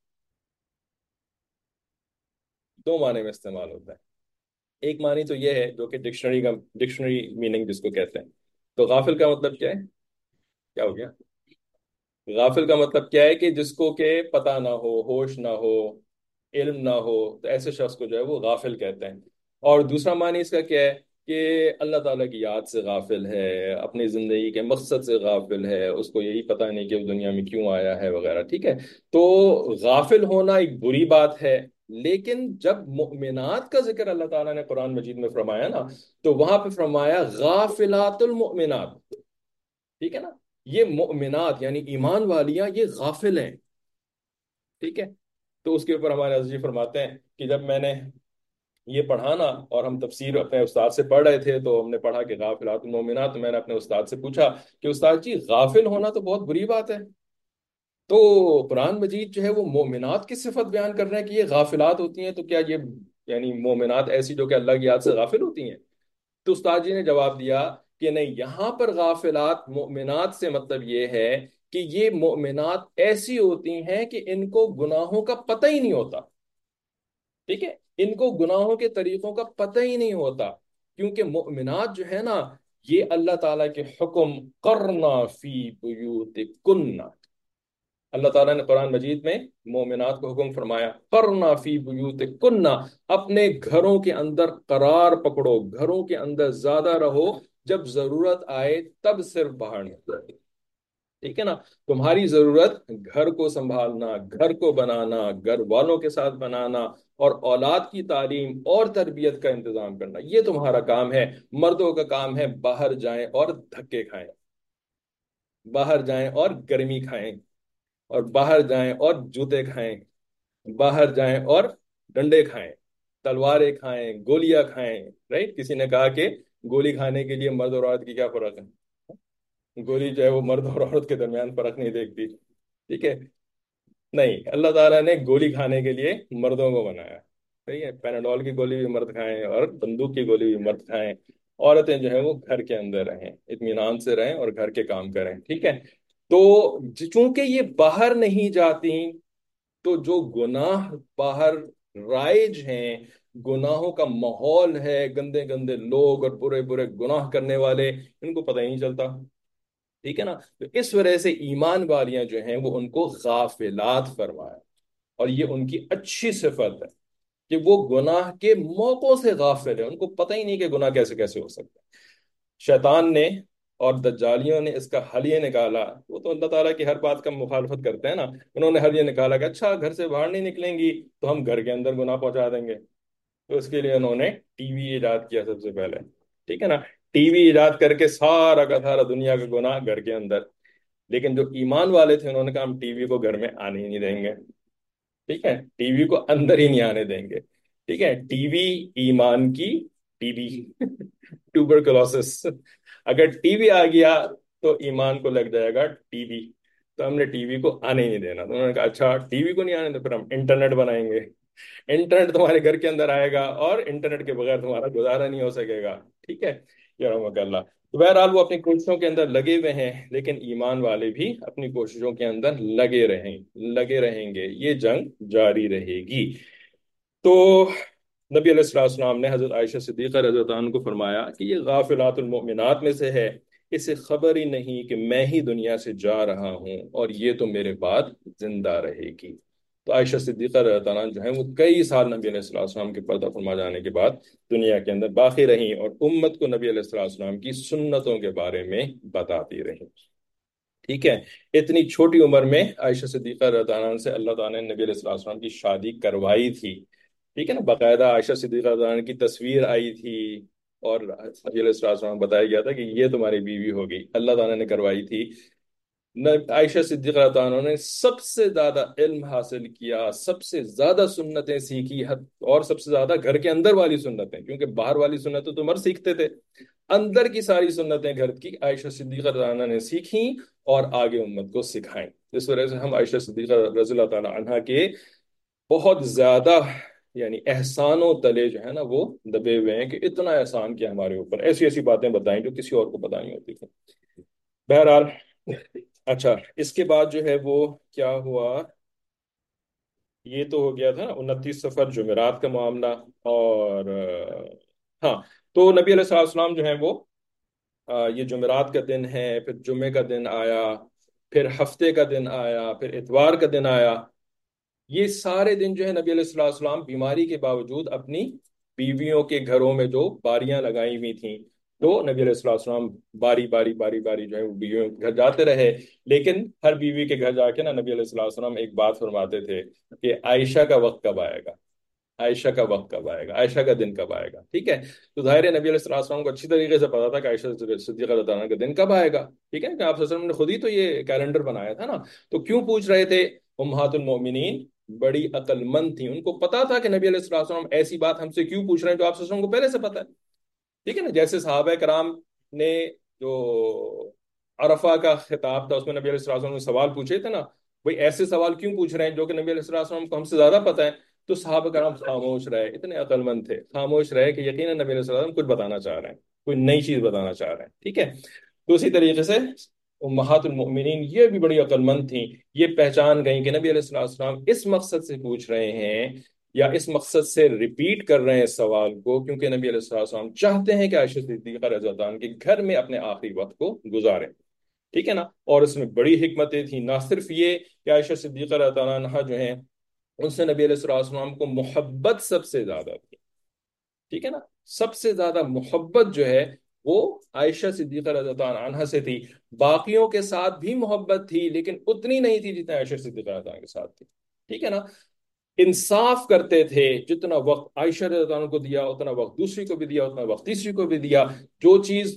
دو معنی میں استعمال ہوتا ہے۔ ایک معنی تو یہ ہے جو کہ ڈکشنری میننگ جس کو کہتے ہیں، تو غافل کا مطلب کیا ہے؟ کیا ہو گیا؟ غافل کا مطلب کیا ہے کہ جس کو کہ پتہ نہ ہو، ہوش نہ ہو، علم نہ ہو، تو ایسے شخص کو جو ہے وہ غافل کہتے ہیں۔ اور دوسرا معنی اس کا کیا ہے کہ اللہ تعالیٰ کی یاد سے غافل ہے، اپنی زندگی کے مقصد سے غافل ہے، اس کو یہی پتہ نہیں کہ وہ دنیا میں کیوں آیا ہے وغیرہ، ٹھیک ہے؟ تو غافل ہونا ایک بری بات ہے، لیکن جب مؤمنات کا ذکر اللہ تعالیٰ نے قرآن مجید میں فرمایا نا، تو وہاں پہ فرمایا غافلات المؤمنات، ٹھیک ہے نا؟ یہ مؤمنات یعنی ایمان والیاں یہ غافل ہیں، ٹھیک ہے؟ تو اس کے اوپر ہمارے عزیز جی فرماتے ہیں کہ جب میں نے یہ پڑھانا اور ہم تفسیر اپنے استاد سے پڑھ رہے تھے تو ہم نے پڑھا کہ غافلات المؤمنات، تو میں نے اپنے استاد سے پوچھا کہ استاد جی غافل ہونا تو بہت بری بات ہے، تو قرآن مجید جو ہے وہ مومنات کی صفت بیان کر رہے ہیں کہ یہ غافلات ہوتی ہیں، تو کیا یہ یعنی مومنات ایسی جو کہ اللہ کی یاد سے غافل ہوتی ہیں؟ تو استاد جی نے جواب دیا کہ نہیں، یہاں پر غافلات مومنات سے مطلب یہ ہے کہ یہ مومنات ایسی ہوتی ہیں کہ ان کو گناہوں کا پتہ ہی نہیں ہوتا، ٹھیک ہے؟ ان کو گناہوں کے طریقوں کا پتہ ہی نہیں ہوتا، کیونکہ مومنات جو ہے نا یہ اللہ تعالیٰ کے حکم کرنا فی بیوتکن، اللہ تعالیٰ نے قرآن مجید میں مومنات کو حکم فرمایا کرنا فی بیوتکن، اپنے گھروں کے اندر قرار پکڑو، گھروں کے اندر زیادہ رہو، جب ضرورت آئے تب صرف باہر نکلو، ٹھیک ہے نا؟ تمہاری ضرورت گھر کو سنبھالنا، گھر کو بنانا، گھر والوں کے ساتھ بنانا، اور اولاد کی تعلیم اور تربیت کا انتظام کرنا، یہ تمہارا کام ہے۔ مردوں کا کام ہے باہر جائیں اور دھکے کھائیں، باہر جائیں اور گرمی کھائیں، اور باہر جائیں اور جوتے کھائیں، باہر جائیں اور ڈنڈے کھائیں، تلواریں کھائیں، گولیاں کھائیں، رائٹ؟ کسی نے کہا کہ گولی کھانے کے لیے مرد اور عورت کی کیا فرق ہے؟ گولی جو ہے وہ مرد اور عورت کے درمیان فرق نہیں دیکھتی، ٹھیک ہے؟ نہیں، اللہ تعالیٰ نے گولی کھانے کے لیے مردوں کو بنایا، صحیح ہے، پیناڈول کی گولی بھی مرد کھائیں اور بندوق کی گولی بھی مرد کھائیں، عورتیں جو ہیں وہ گھر کے اندر رہیں، اطمینان سے رہیں اور گھر کے کام کریں، ٹھیک ہے؟ تو چونکہ یہ باہر نہیں جاتی، تو جو گناہ باہر رائج ہیں، گناہوں کا ماحول ہے، گندے گندے لوگ اور برے برے گناہ کرنے والے، ان کو پتہ ہی نہیں چلتا، ٹھیک ہے نا؟ تو اس وجہ سے ایمان والیاں جو ہیں وہ ان کو غافلات فرمایا، اور یہ ان کی اچھی صفت ہے کہ وہ گناہ کے موقعوں سے غافل ہے، ان کو پتہ ہی نہیں کہ گناہ کیسے کیسے ہو سکتا ہے۔ شیطان نے اور دجالیوں نے اس کا حل یہ نکالا، وہ تو اللہ تعالیٰ کی ہر بات کا مخالفت کرتے ہیں نا، انہوں نے حل یہ نکالا کہ اچھا گھر سے باہر نہیں نکلیں گی تو ہم گھر کے اندر گناہ پہنچا دیں گے، تو اس کے لیے انہوں نے ٹی وی ایجاد کیا سب سے پہلے، ٹھیک ہے نا؟ ٹی وی ایجاد کر کے سارا کا سارا دنیا کا گناہ گھر کے اندر، لیکن جو ایمان والے تھے انہوں نے کہا ہم ٹی وی کو گھر میں آنے ہی نہیں دیں گے، ٹھیک ہے؟ ٹی وی کو اندر ہی نہیں آنے دیں گے، ٹھیک ہے؟ ٹی وی ایمان کی ٹی بی ٹوبرکلوسس، اگر ٹی وی آ گیا تو ایمان کو لگ جائے گا ٹی وی، تو ہم نے ٹی وی کو آنے ہی نہیں دینا، تو انہوں نے کہا اچھا ٹی وی کو نہیں آنے دے، پھر ہم انٹرنیٹ بنائیں گے، انٹرنیٹ تمہارے گھر کے اندر آئے گا اور انٹرنیٹ کے بغیر تمہارا گزارا نہیں ہو سکے گا، ٹھیک ہے؟ یا رحمک اللہ۔ تو بہرحال وہ اپنی کوششوں کے اندر لگے ہوئے ہیں، لیکن ایمان والے بھی اپنی کوششوں کے اندر لگے رہیں گے، یہ جنگ جاری رہے گی۔ تو نبی علیہ السلام نے حضرت عائشہ صدیقہ رضی اللہ عنہ کو فرمایا کہ یہ غافلات المؤمنات میں سے ہے، اسے خبر ہی نہیں کہ میں ہی دنیا سے جا رہا ہوں اور یہ تو میرے بعد زندہ رہے گی۔ تو عائشہ صدیقہ رضی اللہ عنہ جو ہیں وہ کئی سال نبی علیہ السلام کے پردہ فرما جانے کے بعد دنیا کے اندر باقی رہیں اور امت کو نبی علیہ السلام کی سنتوں کے بارے میں بتاتی رہیں، ٹھیک ہے؟ اتنی چھوٹی عمر میں عائشہ صدیقہ رضی اللہ عنہ سے اللہ تعالیٰ نے نبی علیہ السلام کی شادی کروائی تھی، ٹھیک ہے نا؟ باقاعدہ عائشہ صدیقہ رضی اللہ عنہ کی تصویر آئی تھی اور نبی علیہ السلام کو بتایا گیا تھا کہ یہ تمہاری بیوی ہوگی، اللہ تعالیٰ نے کروائی تھی۔ عائشہ صدیقہ رضی اللہ عنہ نے سب سے زیادہ علم حاصل کیا، سب سے زیادہ سنتیں سیکھی، اور سب سے زیادہ گھر کے اندر والی سنتیں، کیونکہ باہر والی سنتیں تو مرد سیکھتے تھے، اندر کی ساری سنتیں گھر کی عائشہ صدیقہ رضی اللہ عنہ نے سیکھیں اور آگے امت کو سکھائیں۔ اس وجہ سے ہم عائشہ صدیقہ رضی اللہ تعالیٰ عنہ کے بہت زیادہ یعنی احسانوں تلے جو ہے نا وہ دبے ہوئے ہیں، کہ اتنا احسان کیا ہمارے اوپر، ایسی ایسی باتیں بتائیں جو کسی اور کو پتہ نہیں ہوتی تھی۔ بہرحال اچھا، اس کے بعد جو ہے وہ کیا ہوا، یہ تو ہو گیا تھا 29 صفر جمعرات کا معاملہ، اور ہاں، تو نبی علیہ السلام جو ہیں وہ یہ جمعرات کا دن ہے، پھر جمعے کا دن آیا، پھر ہفتے کا دن آیا، پھر اتوار کا دن آیا، یہ سارے دن جو ہے نبی علیہ السلام بیماری کے باوجود اپنی بیویوں کے گھروں میں جو باریاں لگائی ہوئی تھیں، تو نبی علیہ السلام باری باری باری باری جو ہے وہ بیویوں کے گھر جاتے رہے، لیکن ہر بیوی کے گھر جا کے نا نبی علیہ السلام ایک بات فرماتے تھے کہ عائشہ کا وقت کب آئے گا، عائشہ کا وقت کب آئے گا، عائشہ کا دن کب آئے گا، ٹھیک ہے؟ تو ظاہر ہے نبی علیہ السلام کو اچھی طریقے سے پتا تھا کہ عائشہ صدیقہ رضی اللہ عنہا کا دن کب آئے گا، ٹھیک ہے؟ کہ آپ صلی اللہ علیہ وسلم نے خود ہی تو یہ کیلنڈر بنایا تھا نا، تو کیوں پوچھ رہے تھے؟ امہات المومنین بڑی عقل مند تھیں، ان کو پتا تھا کہ نبی علیہ السلام ایسی بات ہم سے کیوں پوچھ رہے ہیں جو آپ صلی اللہ علیہ وسلم کو پہلے سے پتا ہے، ٹھیک ہے نا؟ جیسے صحابہ کرام نے جو عرفہ کا خطاب تھا اس میں نبی علیہ السلام نے سوال پوچھے تھے نا، بھئی ایسے سوال کیوں پوچھ رہے ہیں جو کہ نبی علیہ السلام کو ہم سے زیادہ پتہ ہے؟ تو صحابہ کرام خاموش رہے، اتنے عقل مند تھے، خاموش رہے کہ یقیناً نبی علیہ السلام کچھ بتانا چاہ رہے ہیں، کوئی نئی چیز بتانا چاہ رہے ہیں، ٹھیک ہے؟ تو اسی طریقے سے امہات المؤمنین یہ بھی بڑی عقل مند تھیں، یہ پہچان گئیں کہ نبی علیہ السلام اس مقصد سے پوچھ رہے ہیں یا اس مقصد سے ریپیٹ کر رہے ہیں اس سوال کو، کیونکہ نبی علیہ السلام چاہتے ہیں کہ عائشہ صدیقہ رضی اللہ عنہا کے گھر میں اپنے آخری وقت کو گزاریں، ٹھیک ہے نا؟ اور اس میں بڑی حکمتیں تھیں، نہ صرف یہ کہ عائشہ صدیقہ رضی اللہ عنہا جو ہیں ان سے نبی علیہ السلام کو محبت سب سے زیادہ تھی، ٹھیک ہے نا؟ سب سے زیادہ محبت جو ہے وہ عائشہ صدیقہ رضی اللہ عنہا سے تھی، باقیوں کے ساتھ بھی محبت تھی لیکن اتنی نہیں تھی جتنا عائشہ صدیقہ رضی اللہ عنہا کے ساتھ تھی، ٹھیک ہے نا؟ انصاف کرتے تھے، جتنا وقت عائشہ رضی اللہ عنہ کو دیا اتنا وقت دوسری کو بھی دیا، اتنا وقت تیسری کو بھی دیا، جو چیز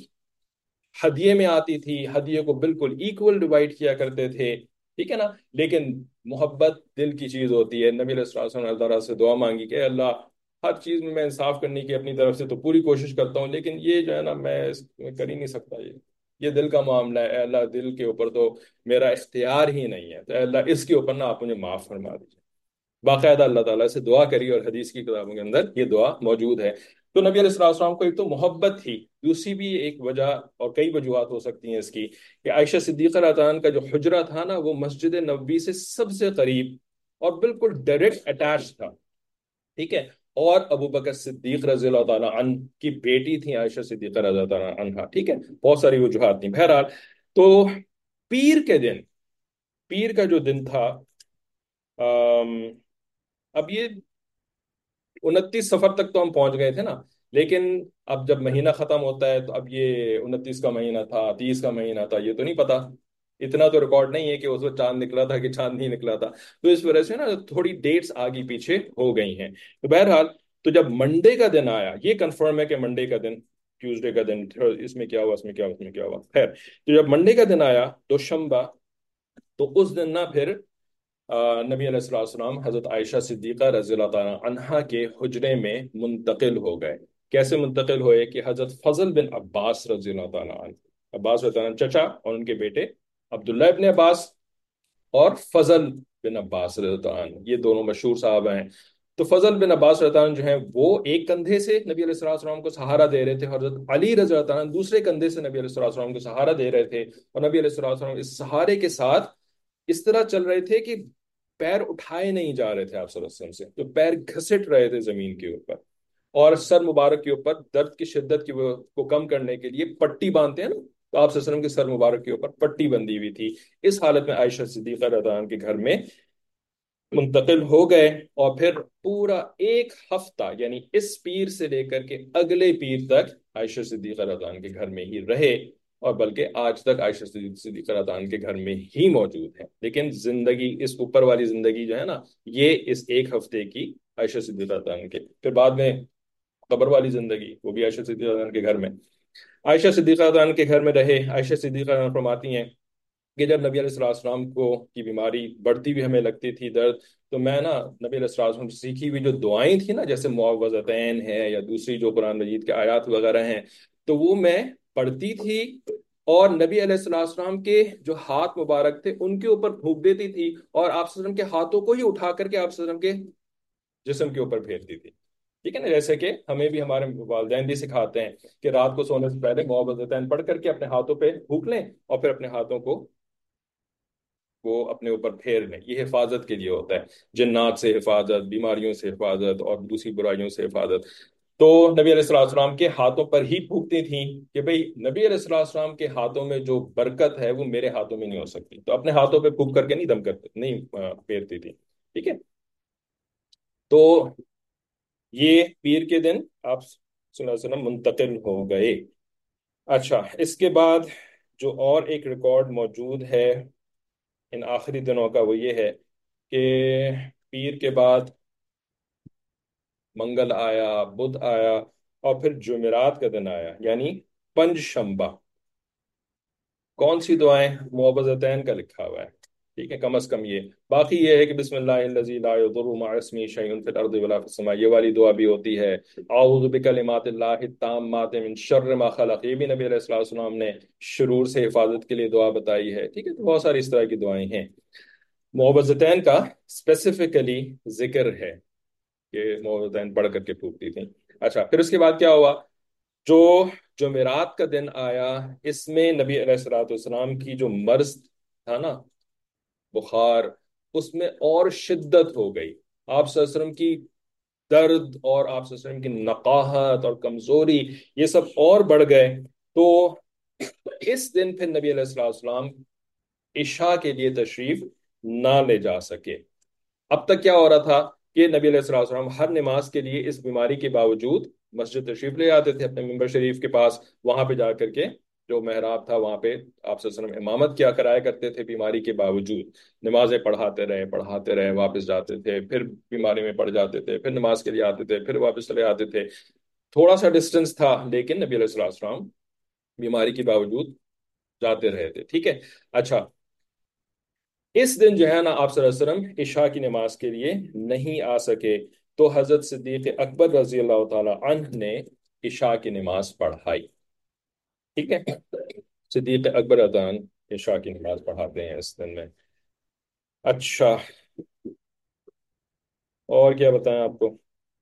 ہدیے میں آتی تھی ہدیے کو بالکل ایکول ڈیوائڈ کیا کرتے تھے، ٹھیک ہے نا؟ لیکن محبت دل کی چیز ہوتی ہے، نبی علیہ السلام نے اللہ تعالیٰ سے دعا مانگی کہ اے اللہ ہر چیز میں انصاف کرنے کی اپنی طرف سے تو پوری کوشش کرتا ہوں، لیکن یہ جو ہے نا میں کر ہی نہیں سکتا، یہ دل کا معاملہ ہے، اے اللہ دل کے اوپر تو میرا اختیار ہی نہیں ہے، تو اے اللہ اس کے اوپر نا آپ مجھے معاف فرما دیجیے، باقاعدہ اللہ تعالیٰ سے دعا کری، اور حدیث کی کتابوں کے اندر یہ دعا موجود ہے۔ تو نبی علیہ الصلوۃ والسلام کو ایک تو محبت تھی، دوسری بھی ایک وجہ اور کئی وجوہات ہو سکتی ہیں اس کی، کہ عائشہ صدیقہ رضی اللہ عنہا کا جو حجرہ تھا نا، وہ مسجد نبوی سے سب سے قریب اور بالکل ڈائریکٹ اٹیچ تھا، ٹھیک ہے۔ اور ابو بکر صدیق رضی اللہ تعالیٰ عنہ کی بیٹی تھی عائشہ صدیقہ رضی اللہ تعالیٰ عنہا، ٹھیک ہے۔ بہت ساری وجوہات تھیں، بہرحال تو پیر کے دن، پیر کا جو دن تھا، آم، اب یہ 29 صفر تک تو ہم پہنچ گئے تھے نا، لیکن اب جب مہینہ ختم ہوتا ہے تو اب یہ 29 کا مہینہ تھا، 30 کا مہینہ تھا، یہ تو نہیں پتا، اتنا تو ریکارڈ نہیں ہے کہ اس وقت چاند نکلا تھا کہ چاند نہیں نکلا تھا، تو اس وجہ سے نا تھوڑی ڈیٹس آگے پیچھے ہو گئی ہیں۔ تو بہرحال تو جب منڈے کا دن آیا، یہ کنفرم ہے کہ منڈے کا دن، ٹیوزڈے کا دن، اس میں کیا ہوا، اس میں کیا ہوا، اس میں کیا ہوا، خیر، تو جب منڈے کا دن آیا دوشمبا، تو اس دن نا پھر نبی علیہ الصلوۃ والسلام حضرت عائشہ صدیقہ رضی اللہ تعالیٰ عنہا کے حجرے میں منتقل ہو گئے۔ کیسے منتقل ہوئے کہ حضرت فضل بن عباس رضی اللہ تعالیٰ عنہ، عباس رضی اللہ عنہ چچا، اور ان کے بیٹے عبداللہ ابن عباس اور فضل بن عباس رضی اللہ عنہ، یہ دونوں مشہور صحابہ ہیں۔ تو فضل بن عباس رضی اللہ عنہ جو ہیں وہ ایک کندھے سے نبی علیہ الصلوۃ والسلام کو سہارا دے رہے تھے، حضرت علی رضی اللہ عنہ دوسرے کندھے سے نبی علیہ الصلوۃ والسلام کو سہارا دے رہے تھے، اور نبی علیہ الصلوۃ والسلام اس سہارے کے ساتھ اس طرح چل رہے تھے کہ پیر اٹھائے نہیں جا رہے تھے آپ صلی اللہ علیہ وسلم سے، تو پیر گھسٹ رہے تھے زمین کے اوپر، اور سر مبارک کے اوپر درد کی شدت کو کم کرنے کے لیے پٹی باندھتے ہیں نا، تو آپ صلی اللہ علیہ وسلم کے سر مبارک کے اوپر پٹی بندھی ہوئی تھی۔ اس حالت میں عائشہ صدیقہ رضی اللہ عنہا کے گھر میں منتقل ہو گئے، اور پھر پورا ایک ہفتہ، یعنی اس پیر سے لے کر کے اگلے پیر تک عائشہ صدیقہ رضی اللہ عنہا کے گھر میں ہی رہے، اور بلکہ آج تک عائشہ صدیقہ رضی اللہ عنہا کے گھر میں ہی موجود ہے۔ لیکن زندگی، اس اوپر والی زندگی جو ہے نا، یہ اس ایک ہفتے کی عائشہ صدیقہ رضی اللہ عنہا کے، پھر بعد میں قبر والی زندگی وہ بھی عائشہ صدیقہ رضی اللہ عنہا کے گھر میں، عائشہ صدیقہ رضی اللہ عنہا کے گھر میں رہے۔ عائشہ صدیقہ رضی اللہ عنہا فرماتی ہیں کہ جب نبی علیہ الصلوۃ والسلام کو کی بیماری بڑھتی ہوئی ہمیں لگتی تھی، درد، تو میں نا نبی علیہ الصلوۃ والسلام سے سیکھی ہوئی جو دعائیں تھیں نا، جیسے معوذتین ہے یا دوسری جو قرآن مجید کے آیات وغیرہ ہیں، تو وہ میں پڑھتی تھی، اور نبی علیہ الصلوۃ والسلام کے جو ہاتھ مبارک تھے ان کے اوپر پھونک دیتی تھی، اور آپ صلی اللہ علیہ وسلم کے ہاتھوں کو ہی اٹھا کر کے آپ صلی اللہ علیہ وسلم کے جسم کے اوپر پھیرتی تھی، ٹھیک ہے نا، جیسے کہ ہمیں بھی ہمارے والدین بھی سکھاتے ہیں کہ رات کو سونے سے پہلے معوذتین پڑھ کر کے اپنے ہاتھوں پہ پھونک لیں، اور پھر اپنے ہاتھوں کو وہ اپنے اوپر پھیر لیں، یہ حفاظت کے لیے ہوتا ہے، جنات سے حفاظت، بیماریوں سے حفاظت، اور دوسری برائیوں سے حفاظت۔ تو نبی علیہ الصلوۃ والسلام کے ہاتھوں پر ہی پھونکتی تھیں کہ بھئی نبی علیہ الصلوۃ والسلام کے ہاتھوں میں جو برکت ہے وہ میرے ہاتھوں میں نہیں ہو سکتی، تو اپنے ہاتھوں پہ پھونک کر کے نہیں دم کرتے، نہیں پھیرتی تھی، ٹھیک ہے۔ تو یہ پیر کے دن آپ صلی اللہ علیہ وسلم منتقل ہو گئے۔ اچھا، اس کے بعد جو اور ایک ریکارڈ موجود ہے ان آخری دنوں کا، وہ یہ ہے کہ پیر کے بعد منگل آیا، بدھ آیا، اور پھر جمعرات کا دن آیا، یعنی پنج شنبہ۔ کون سی دعائیں؟ معوذتین کا لکھا ہوا ہے، ٹھیک ہے، کم از کم یہ، باقی یہ ہے کہ بسم اللہ الذی لا یضر مع اسمہ شیء فی الارض ولا فی السماء، یہ والی دعا بھی ہوتی ہے، اعوذ بکلمات اللہ التامات من شر ما خلق، یہ بھی نبی علیہ الصلوۃ والسلام نے شرور سے حفاظت کے لیے دعا بتائی ہے، ٹھیک ہے۔ تو بہت ساری اس طرح کی دعائیں ہیں۔ معوذتین کا اسپیسیفکلی ذکر ہے کہ معوذتین پڑھ کر کے پھونکتی تھیں۔ اچھا، پھر اس کے بعد کیا ہوا؟ جو جمعرات کا دن آیا، اس میں نبی علیہ الصلوۃ والسلام کی جو مرض تھا نا، بخار، اس میں اور شدت ہو گئی، آپ صلی اللہ علیہ وسلم کی درد اور آپ صلی اللہ علیہ وسلم کی نقاہت اور کمزوری، یہ سب اور بڑھ گئے۔ تو اس دن پھر نبی علیہ الصلوۃ والسلام عشاء کے لیے تشریف نہ لے جا سکے۔ اب تک کیا ہو رہا تھا کہ نبی علیہ الصلوۃ والسلام ہر نماز کے لیے اس بیماری کے باوجود مسجد تشریف لے آتے تھے، اپنے ممبر شریف کے پاس، وہاں پہ جا کر کے جو محراب تھا وہاں پہ آپ صلی اللہ علیہ وسلم امامت کیا کرایا کرتے تھے، بیماری کے باوجود نمازیں پڑھاتے رہے، واپس جاتے تھے، پھر بیماری میں پڑ جاتے تھے، پھر نماز کے لیے آتے تھے، پھر واپس چلے آتے تھے، تھوڑا سا ڈسٹینس تھا، لیکن نبی علیہ الصلوۃ والسلام بیماری کے باوجود جاتے رہے تھے، ٹھیک ہے۔ اچھا، اس دن جو ہے نا آپ صلی اللہ علیہ وسلم عشاء کی نماز کے لیے نہیں آ سکے، تو حضرت صدیق اکبر رضی اللہ تعالی عنہ نے عشاء کی نماز پڑھائی، ٹھیک ہے۔ صدیق اکبر رضی اللہ عنہ عشاء کی نماز پڑھاتے ہیں اس دن میں۔ اچھا، اور کیا بتائیں آپ کو؟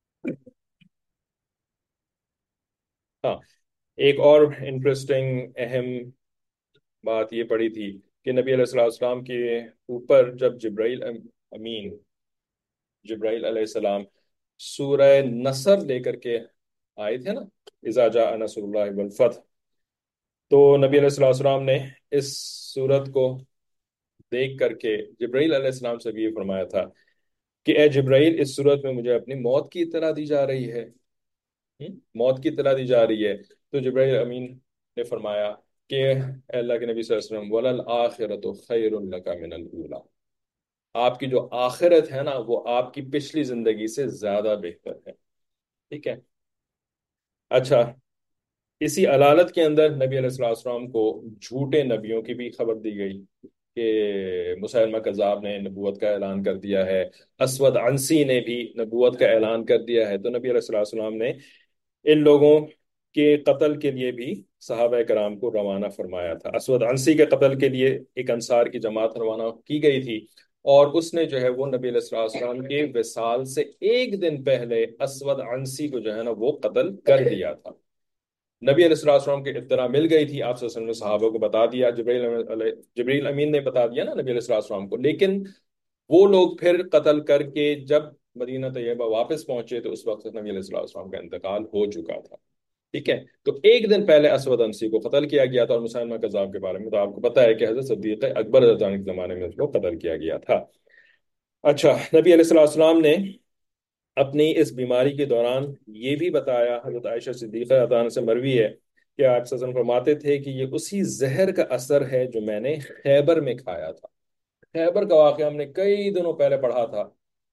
ہاں، ایک اور انٹرسٹنگ اہم بات یہ پڑی تھی کہ نبی علیہ الصلوۃ والسلام کے اوپر جب امین جبرائیل علیہ السلام سورہ نصر لے کر کے آئے تھے نا، اذا جاء نصر اللہ والفتح، تو نبی علیہ الصلوۃ والسلام نے اس سورت کو دیکھ کر کے جبرائیل علیہ السلام سے بھی یہ فرمایا تھا کہ اے جبرائیل، اس صورت میں مجھے اپنی موت کی اطلاع دی جا رہی ہے، موت کی اطلاع دی جا رہی ہے۔ تو جبرائیل امین نے فرمایا کہ اے اللہ کے نبی صلی اللہ علیہ وسلم، وَلَلْآخِرَةُ خَيْرٌ لَكَ مِنَ الْأُولَىٰ، آپ کی جو آخرت ہے نا وہ آپ کی پچھلی زندگی سے زیادہ بہتر ہے۔ ٹھیک ہے؟ اچھا، اسی علالت کے اندر نبی علیہ الصلوۃ والسلام کو جھوٹے نبیوں کی بھی خبر دی گئی کہ مسیلمہ کذاب نے نبوت کا اعلان کر دیا ہے، اسود عنسی نے بھی نبوت کا اعلان کر دیا ہے۔ تو نبی علیہ الصلوۃ والسلام نے ان لوگوں کے قتل کے لیے بھی صحابہ کرام کو روانہ فرمایا تھا۔ اسود عنسی کے قتل کے لیے ایک انصار کی جماعت روانہ کی گئی تھی، اور اس نے جو ہے وہ نبی علیہ الصلوۃ والسلام کے وصال سے ایک دن پہلے اسود عنسی کو جو ہے نا وہ قتل کر دیا تھا۔ نبی علیہ الصلوۃ والسلام کی اطلاع مل گئی تھی، آپ صلی اللہ علیہ وسلم نے صحابہ کو بتا دیا، جبریل امین نے بتا دیا نا نبی علیہ الصلوۃ والسلام کو، لیکن وہ لوگ پھر قتل کر کے جب مدینہ طیبہ واپس پہنچے تو اس وقت نبی علیہ الصلوۃ والسلام کا انتقال ہو چکا تھا۔ ٹھیک ہے؟ تو ایک دن پہلے اسود انسی کو قتل کیا گیا تھا، اور مسلمہ کذاب کے بارے میں تو آپ کو پتا ہے کہ حضرت صدیق اکبر رضی اللہ عنہ کے زمانے میں اس کو قتل کیا گیا تھا۔ اچھا، نبی علیہ الصلوۃ والسلام نے اپنی اس بیماری کے دوران یہ بھی بتایا، حضرت عائشہ صدیقہ رضی اللہ عنہا سے مروی ہے کہ آپ صلی اللہ علیہ وسلم فرماتے تھے کہ یہ اسی زہر کا اثر ہے جو میں نے خیبر میں کھایا تھا۔ خیبر کا واقعہ ہم نے کئی دنوں پہلے پڑھا تھا۔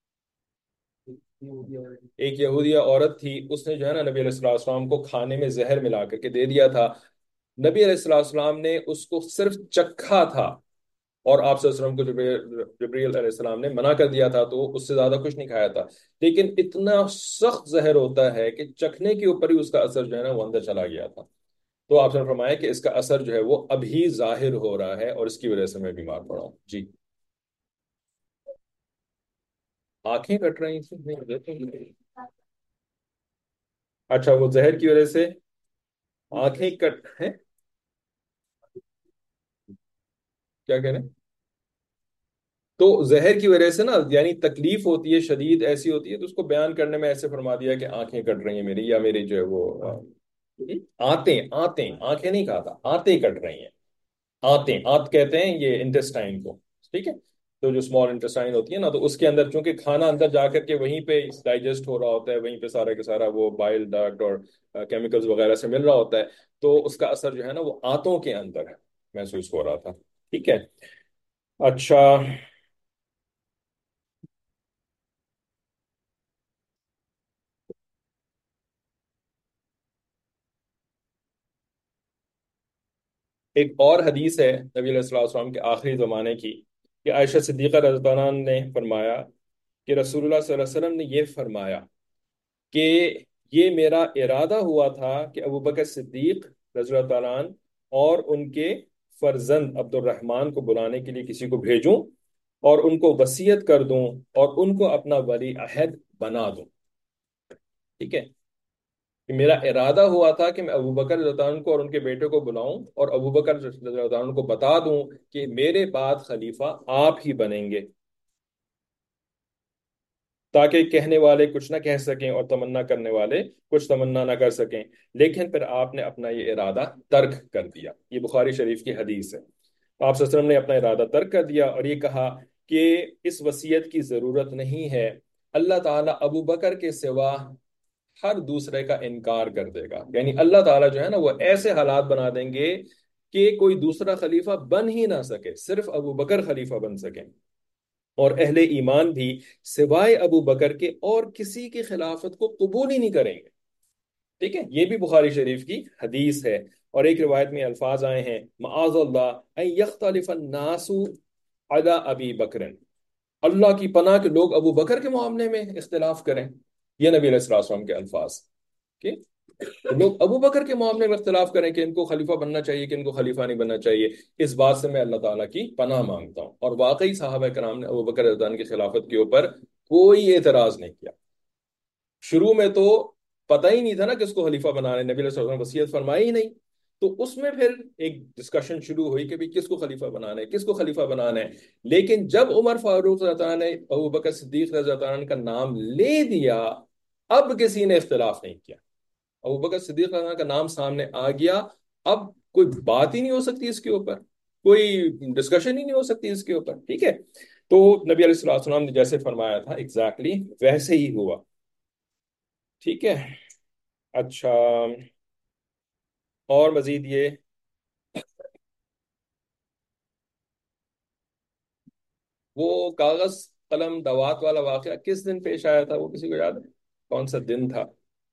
ایک یہودیہ عورت تھی، اس نے جو ہے نا نبی علیہ الصلوۃ والسلام کو کھانے میں زہر ملا کر کے دے دیا تھا۔ نبی علیہ الصلوۃ والسلام نے اس کو صرف چکھا تھا، اور آپ صلی اللہ علیہ وسلم کو جبریل علیہ السلام نے منع کر دیا تھا، تو اس سے زیادہ کچھ نہیں کھایا تھا۔ لیکن اتنا سخت زہر ہوتا ہے کہ چکھنے کے اوپر ہی اس کا اثر جو ہے نا وہ اندر چلا گیا تھا۔ تو آپ نے فرمایا کہ اس کا اثر جو ہے وہ ابھی ظاہر ہو رہا ہے، اور اس کی وجہ سے میں بیمار پڑا ہوں۔ جی، آنکھیں کٹ رہی تھیں؟ نہیں، نہیں۔ اچھا، وہ زہر کی وجہ سے آنکھیں کٹ ہیں؟ کیا کہہ رہے ہیں؟ تو زہر کی وجہ سے نا یعنی تکلیف ہوتی ہے، شدید ایسی ہوتی ہے، تو اس کو بیان کرنے میں ایسے فرما دیا کہ آنکھیں کٹ رہی ہیں میری، یا میری جو ہے وہ آنتیں آنتیں آنکھیں نہیں کہا تھا، آنتیں کٹ رہی ہیں۔ آنتیں، آنت کہتے ہیں یہ انٹسٹائن کو، ٹھیک ہے؟ تو جو اسمال انٹسٹائن ہوتی ہے نا، تو اس کے اندر چونکہ کھانا اندر جا کر کے وہیں پہ ڈائجسٹ ہو رہا ہوتا ہے، وہیں پہ سارا کے سارا وہ بائل ڈکٹ اور کیمیکلز وغیرہ سے مل رہا ہوتا ہے، تو اس کا اثر جو ہے نا وہ آنتوں کے اندر ہے محسوس ہو رہا تھا۔ ٹھیک ہے؟ اچھا، ایک اور حدیث ہے نبی علیہ الصلوۃ والسلام کے آخری زمانے کی، کہ عائشہ صدیقہ رضی اللہ عنہا نے فرمایا کہ رسول اللہ صلی اللہ علیہ وسلم نے یہ فرمایا کہ یہ میرا ارادہ ہوا تھا کہ ابو بکر صدیق رضی اللہ تعالیٰ عنہ اور ان کے فرزند عبد الرحمن کو بلانے کے لیے کسی کو بھیجوں، اور ان کو وصیت کر دوں، اور ان کو اپنا ولی عہد بنا دوں۔ ٹھیک ہے؟ کہ میرا ارادہ ہوا تھا کہ میں ابو بکر رضی اللہ عنہ کو اور ان کے بیٹے کو بلاؤں، اور ابو بکر رضی اللہ عنہ کو بتا دوں کہ میرے بعد خلیفہ آپ ہی بنیں گے، تاکہ کہنے والے کچھ نہ کہہ سکیں اور تمنا کرنے والے کچھ تمنا نہ کر سکیں۔ لیکن پھر آپ نے اپنا یہ ارادہ ترک کر دیا۔ یہ بخاری شریف کی حدیث ہے۔ آپ صلی اللہ علیہ وسلم نے اپنا ارادہ ترک کر دیا اور یہ کہا کہ اس وصیت کی ضرورت نہیں ہے، اللہ تعالیٰ ابو بکر کے سوا ہر دوسرے کا انکار کر دے گا، یعنی اللہ تعالیٰ جو ہے نا وہ ایسے حالات بنا دیں گے کہ کوئی دوسرا خلیفہ بن ہی نہ سکے، صرف ابو بکر خلیفہ بن سکیں، اور اہل ایمان بھی سوائے ابو بکر کے اور کسی کی خلافت کو قبول ہی نہیں کریں گے۔ ٹھیک ہے؟ یہ بھی بخاری شریف کی حدیث ہے، اور ایک روایت میں الفاظ آئے ہیں معاذ اللہ ان یختلف الناس علی ابی بکر، اللہ کی پناہ کہ لوگ ابو بکر کے معاملے میں اختلاف کریں۔ یہ نبی علیہ الصلوۃ والسلام کے الفاظ کہ لوگ ابو بکر کے معاملے میں اختلاف کریں کہ ان کو خلیفہ بننا چاہیے کہ ان کو خلیفہ نہیں بننا چاہیے، اس بات سے میں اللہ تعالیٰ کی پناہ مانگتا ہوں۔ اور واقعی صحابہ کرام نے ابو بکر رضی اللہ عنہ کی خلافت کے اوپر کوئی اعتراض نہیں کیا. شروع میں تو پتہ ہی نہیں تھا نا کس کو خلیفہ بنانا ہے، نبی علیہ السلام نے وصیت فرمائی ہی نہیں. تو اس میں پھر ایک ڈسکشن شروع ہوئی کہ بھی کس کو خلیفہ بنانا ہے، کس کو خلیفہ بنانا ہے. لیکن جب عمر فاروق رضی اللہ عنہ نے ابو بکر صدیق رضی اللہ عنہ کا نام لے دیا، اب کسی نے اختلاف نہیں کیا. ابو بکر صدیق رضی اللہ عنہ کا نام سامنے آ گیا، اب کوئی بات ہی نہیں ہو سکتی اس کے اوپر، کوئی ڈسکشن ہی نہیں ہو سکتی اس کے اوپر. ٹھیک ہے. تو نبی علیہ السلام نے جیسے فرمایا تھا ایگزیکٹلی ویسے ہی ہوا. ٹھیک ہے. اچھا، اور مزید یہ وہ کاغذ قلم دوات والا واقعہ کس دن پیش آیا تھا، وہ کسی کو یاد ہے؟ کون سا دن تھا؟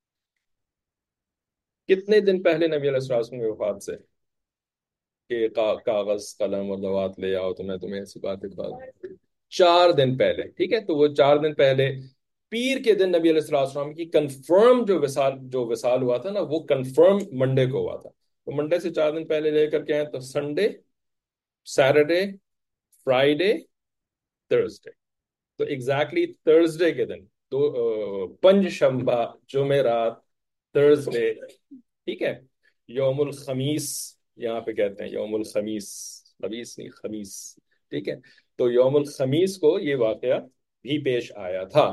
کتنے دن پہلے نبی علیہ السلام کی وفات سے کہ کاغذ قلم اور دوات لے آؤ تو میں تمہیں ایسی بات بتا دوں؟ 4 دن پہلے. ٹھیک ہے. تو وہ 4 دن پہلے پیر کے دن نبی علیہ السلام کی کنفرم جو وصال ہوا تھا نا، وہ کنفرم منڈے کو ہوا تھا. تو منڈے سے 4 دن پہلے لے کر کے آئے تو سنڈے، سیٹرڈے، فرائیڈے، تھرسڈے. تو ایگزیکٹلی تھرسڈے کے دن پنج شنبہ، جمعرات، تھرسڈے. ٹھیک ہے. یوم الخمیس یہاں پہ کہتے ہیں، یوم الخمیس، خمیس نہیں خمیس. ٹھیک ہے. تو یوم الخمیس کو یہ واقعہ بھی پیش آیا تھا،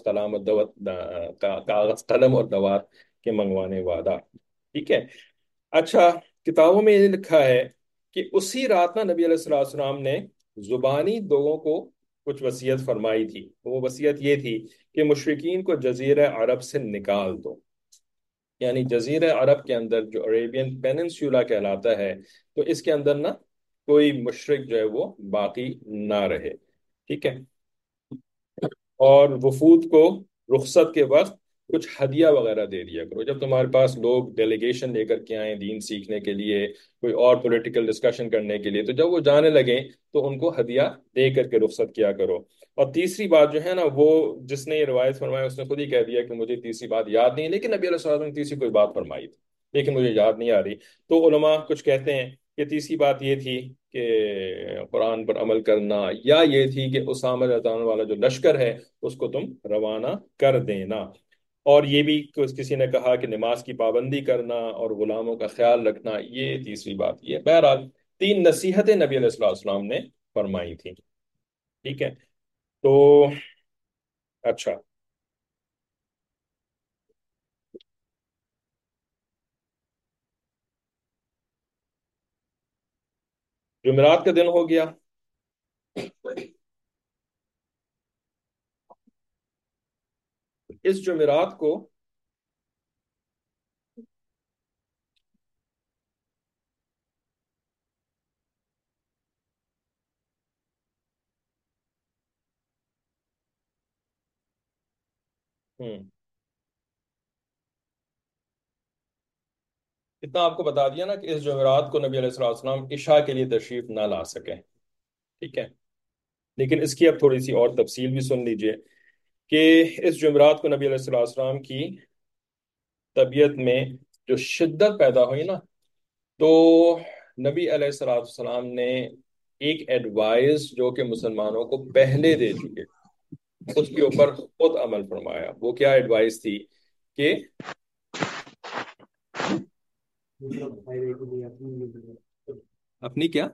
کاغذ قلم اور دوات کے منگوانے والا. ٹھیک ہے. اچھا، کتابوں میں یہ لکھا ہے کہ اسی رات نا نبی علیہ السلام نے زبانی لوگوں کو کچھ وصیت فرمائی تھی. وہ وصیت یہ تھی کہ مشرکین کو جزیرہ عرب سے نکال دو. یعنی جزیرہ عرب کے اندر جو عریبین پیننسیولا کہلاتا ہے، تو اس کے اندر نا کوئی مشرک جو ہے وہ باقی نہ رہے. ٹھیک ہے. اور وفود کو رخصت کے وقت کچھ ہدیہ وغیرہ دے دیا کرو. جب تمہارے پاس لوگ ڈیلیگیشن لے کر کے آئیں دین سیکھنے کے لیے، کوئی اور پولیٹیکل ڈسکشن کرنے کے لیے، تو جب وہ جانے لگیں تو ان کو ہدیہ دے کر کے رخصت کیا کرو. اور تیسری بات جو ہے نا، وہ جس نے یہ روایت فرمایا اس نے خود ہی کہہ دیا کہ مجھے تیسری بات یاد نہیں ہے، لیکن نبی علیہ السلام نے تیسری کوئی بات فرمائی تھی لیکن مجھے یاد نہیں آ رہی. تو علماء کچھ کہتے ہیں کہ تیسری بات یہ تھی کہ قرآن پر عمل کرنا، یا یہ تھی کہ اسامہ رضی اللہ عنہ والا جو لشکر ہے اس کو تم روانہ کر دینا. اور یہ بھی کسی نے کہا کہ نماز کی پابندی کرنا اور غلاموں کا خیال رکھنا، یہ تیسری بات. یہ بہرحال 3 نصیحتیں نبی علیہ السلام نے فرمائی تھیں. ٹھیک ہے. تو اچھا، جمعرات کا دن ہو گیا. اس جمعرات کو ہوں اتنا آپ کو بتا دیا نا کہ اس جمعرات کو نبی علیہ السلام عشاء کے لیے تشریف نہ لا سکے. ٹھیک ہے. لیکن اس کی اب تھوڑی سی اور تفصیل بھی سن لیجئے کہ اس جمعرات کو نبی علیہ السلام کی طبیعت میں جو شدت پیدا ہوئی نا، تو نبی علیہ السلام نے ایک ایڈوائز جو کہ مسلمانوں کو پہلے دے چکے، اس کے اوپر خود عمل فرمایا. وہ کیا ایڈوائز تھی کہ اپنی کیا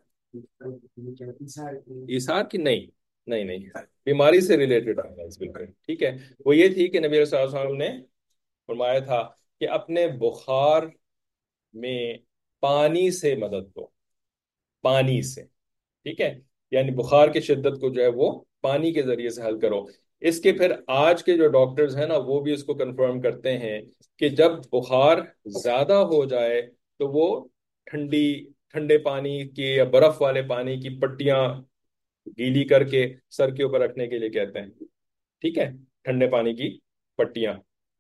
ایثار کی؟ نہیں نہیں نہیں، بیماری سے ریلیٹڈ ایڈوائز بالکل. ٹھیک ہے. وہ یہ تھی کہ نبی علیہ السلام نے فرمایا تھا کہ اپنے بخار میں پانی سے مدد دو، پانی سے. ٹھیک ہے. یعنی بخار کی شدت کو جو ہے وہ پانی کے ذریعے سے حل کرو. اس کے پھر آج کے جو ڈاکٹرز ہیں نا وہ بھی اس کو کنفرم کرتے ہیں کہ جب بخار زیادہ ہو جائے تو وہ ٹھنڈی ٹھنڈے پانی کی یا برف والے پانی کی پٹیاں گیلی کر کے سر کے اوپر رکھنے کے لیے کہتے ہیں. ٹھیک ہے. ٹھنڈے پانی کی پٹیاں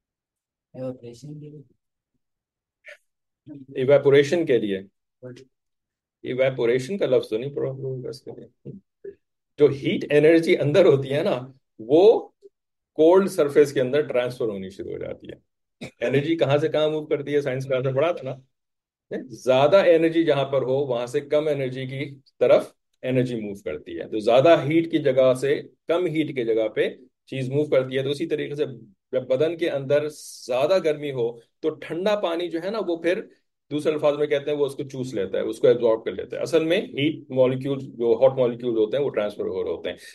ایویپوریشن کے لیے. ایویپوریشن کا لفظ تو نہیں پڑا ہوگا اس کے لیے. جو ہیٹ انرجی اندر ہوتی ہے نا، وہ کولڈ سرفیس کے اندر ٹرانسفر ہونی شروع ہو جاتی ہے. انرجی کہاں سے کہاں موو کرتی ہے، سائنس کلاس میں پڑھا تھا نا. زیادہ انرجی جہاں پر ہو وہاں سے کم انرجی کی طرف انرجی موو کرتی ہے. تو زیادہ ہیٹ کی جگہ سے کم ہیٹ کی جگہ پہ چیز موو کرتی ہے، تو اسی طریقے سے جب بدن کے اندر زیادہ گرمی ہو تو ٹھنڈا پانی جو ہے نا وہ پھر دوسرے الفاظ میں کہتے ہیں وہ اس کو چوس لیتا ہے، اس کو ایبزارب کر لیتا ہے، اصل میں ہیٹ مالیکول جو ہاٹ مالیکول ہوتے ہیں وہ ٹرانسفر ہو رہے ہوتے ہیں۔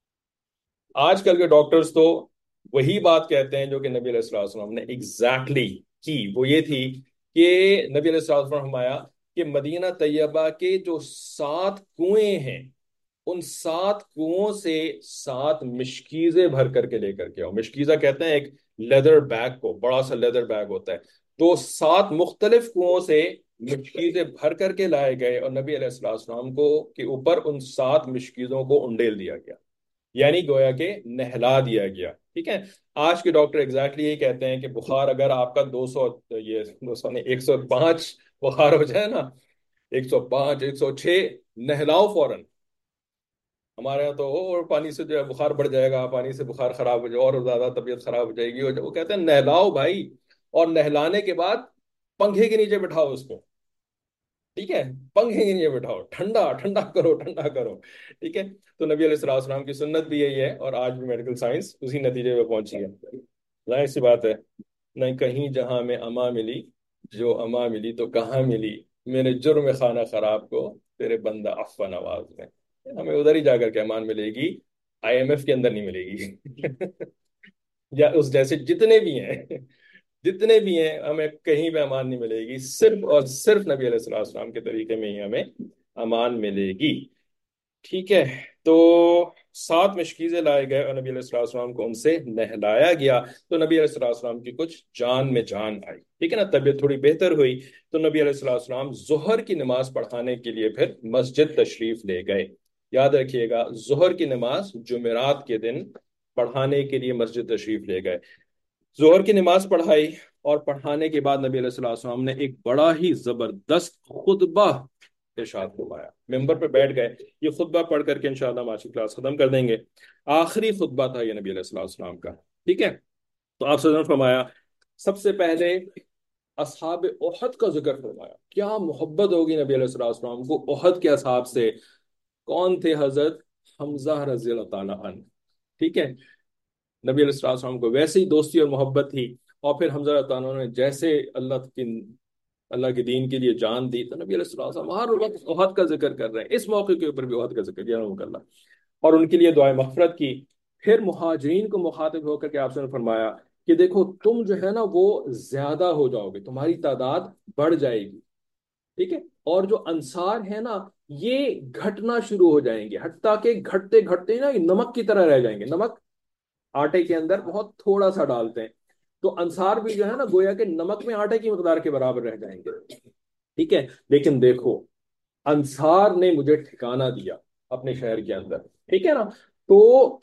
آج کل کے ڈاکٹرز تو وہی بات کہتے ہیں جو کہ نبی علیہ الصلوۃ والسلام نے ایگزیکٹلی کی، وہ یہ تھی کہ نبی علیہ الصلوۃ والسلام نے فرمایا کہ مدینہ طیبہ کے جو 7 کنویں ہیں ان 7 کنووں سے 7 مشکیزیں بھر کر کے لے کر کے آؤ۔ مشکیزہ کہتے ہیں ایک لیدر بیگ کو، بڑا سا لیدر بیگ ہوتا ہے، تو 7 مختلف کنووں سے مشکیزیں بھر کر کے لائے گئے اور نبی علیہ الصلوۃ والسلام کو کے اوپر ان 7 مشکیزوں کو انڈیل دیا گیا، یعنی گویا کہ نہلا دیا گیا، ٹھیک ہے۔ آج کے ڈاکٹر ایگزیکٹلی یہی کہتے ہیں کہ بخار اگر آپ کا 200 یہ 200 نہیں 105 بخار ہو جائے نا، 105 106 نہلاؤ فوراً۔ ہمارے یہاں تو اور پانی سے جو ہے بخار بڑھ جائے گا، پانی سے بخار خراب ہو جائے اور زیادہ طبیعت خراب ہو جائے گی، وہ کہتے ہیں نہلاؤ بھائی، اور نہلانے کے بعد پنکھے کے نیچے بٹھاؤ اس کو، ٹھیک ہے، پنکھے کے نیچے بٹھاؤ، ٹھنڈا ٹھنڈا کرو ٹھنڈا کرو، ٹھیک ہے۔ تو نبی علیہ الصلوۃ والسلام کی سنت بھی یہی ہے، اور آج بھی میڈیکل سائنس اسی نتیجے پہ پہنچی ہے۔ ظاہر سی بات ہے، نہ کہیں جہاں میں اما ملی، جو اما ملی تو کہاں ملی، میرے جرم خانہ خراب کو تیرے بندہ عفو نواز میں۔ ہمیں ادھر ہی جا کر کے امان ملے گی، IMF کے اندر نہیں ملے گی یا اس جیسے جتنے بھی ہیں، جتنے بھی ہیں، ہمیں کہیں پہ امان نہیں ملے گی، صرف اور صرف نبی علیہ الصلوۃ والسلام کے طریقے میں ہی ہمیں امان ملے گی، ٹھیک ہے۔ تو 7 مشکیزیں لائے گئے اور نبی علیہ الصلوۃ والسلام کو ان سے نہلایا گیا، تو نبی علیہ الصلوۃ والسلام کی کچھ جان میں جان آئی، ٹھیک ہے نا، طبیعت تھوڑی بہتر ہوئی، تو نبی علیہ الصلوۃ والسلام ظہر کی نماز پڑھانے کے لیے پھر مسجد تشریف لے گئے۔ یاد رکھیے گا، ظہر کی نماز جمعرات کے دن پڑھانے کے لیے مسجد تشریف لے گئے، ظہر کی نماز پڑھائی، اور پڑھانے کے بعد نبی علیہ الصلوۃ والسلام نے ایک بڑا ہی زبردست خطبہ ارشاد فرمایا، ممبر پہ بیٹھ گئے۔ یہ خطبہ پڑھ کر کے انشاءاللہ ہم آج کی کلاس ختم کر دیں گے۔ آخری خطبہ تھا یہ نبی علیہ الصلوۃ والسلام کا، ٹھیک ہے۔ تو آپ صلی اللہ علیہ وسلم نے فرمایا، سب سے پہلے اصحاب احد کا ذکر فرمایا، کیا محبت ہوگی نبی علیہ الصلوۃ والسلام کو احد کے اصحاب سے۔ کون تھے؟ حضرت حمزہ رضی اللہ تعالیٰ عنہ، ٹھیک ہے۔ نبی علیہ الصلوۃ والسلام کو ویسے ہی دوستی اور محبت تھی، اور پھر حمزہ رضی اللہ تعالیٰ عنہ نے جیسے اللہ کے دین کے لیے جان دی، تو نبی علیہ الصلوۃ والسلام ہر وقت احد کا ذکر کر رہے ہیں، اس موقع کے اوپر بھی احد کا ذکر کیا اللہ، اور ان کے لیے دعائیں مغفرت کی۔ پھر مہاجرین کو مخاطب ہو کر کے آپ نے فرمایا کہ دیکھو تم جو ہے نا وہ زیادہ ہو جاؤ گے، تمہاری تعداد بڑھ جائے گی، ٹھیک ہے، اور جو انصار ہے نا یہ گھٹنا شروع ہو جائیں گے، حتیٰ کہ گھٹتے گھٹتے نا یہ نمک کی طرح رہ جائیں گے، نمک آٹے کے اندر بہت تھوڑا سا ڈالتے ہیں، تو انصار بھی جو ہے نا گویا کہ نمک میں آٹے کی مقدار کے برابر رہ جائیں گے، ٹھیک ہے۔ لیکن دیکھو انصار نے مجھے ٹھکانہ دیا اپنے شہر کے اندر، ٹھیک ہے نا، تو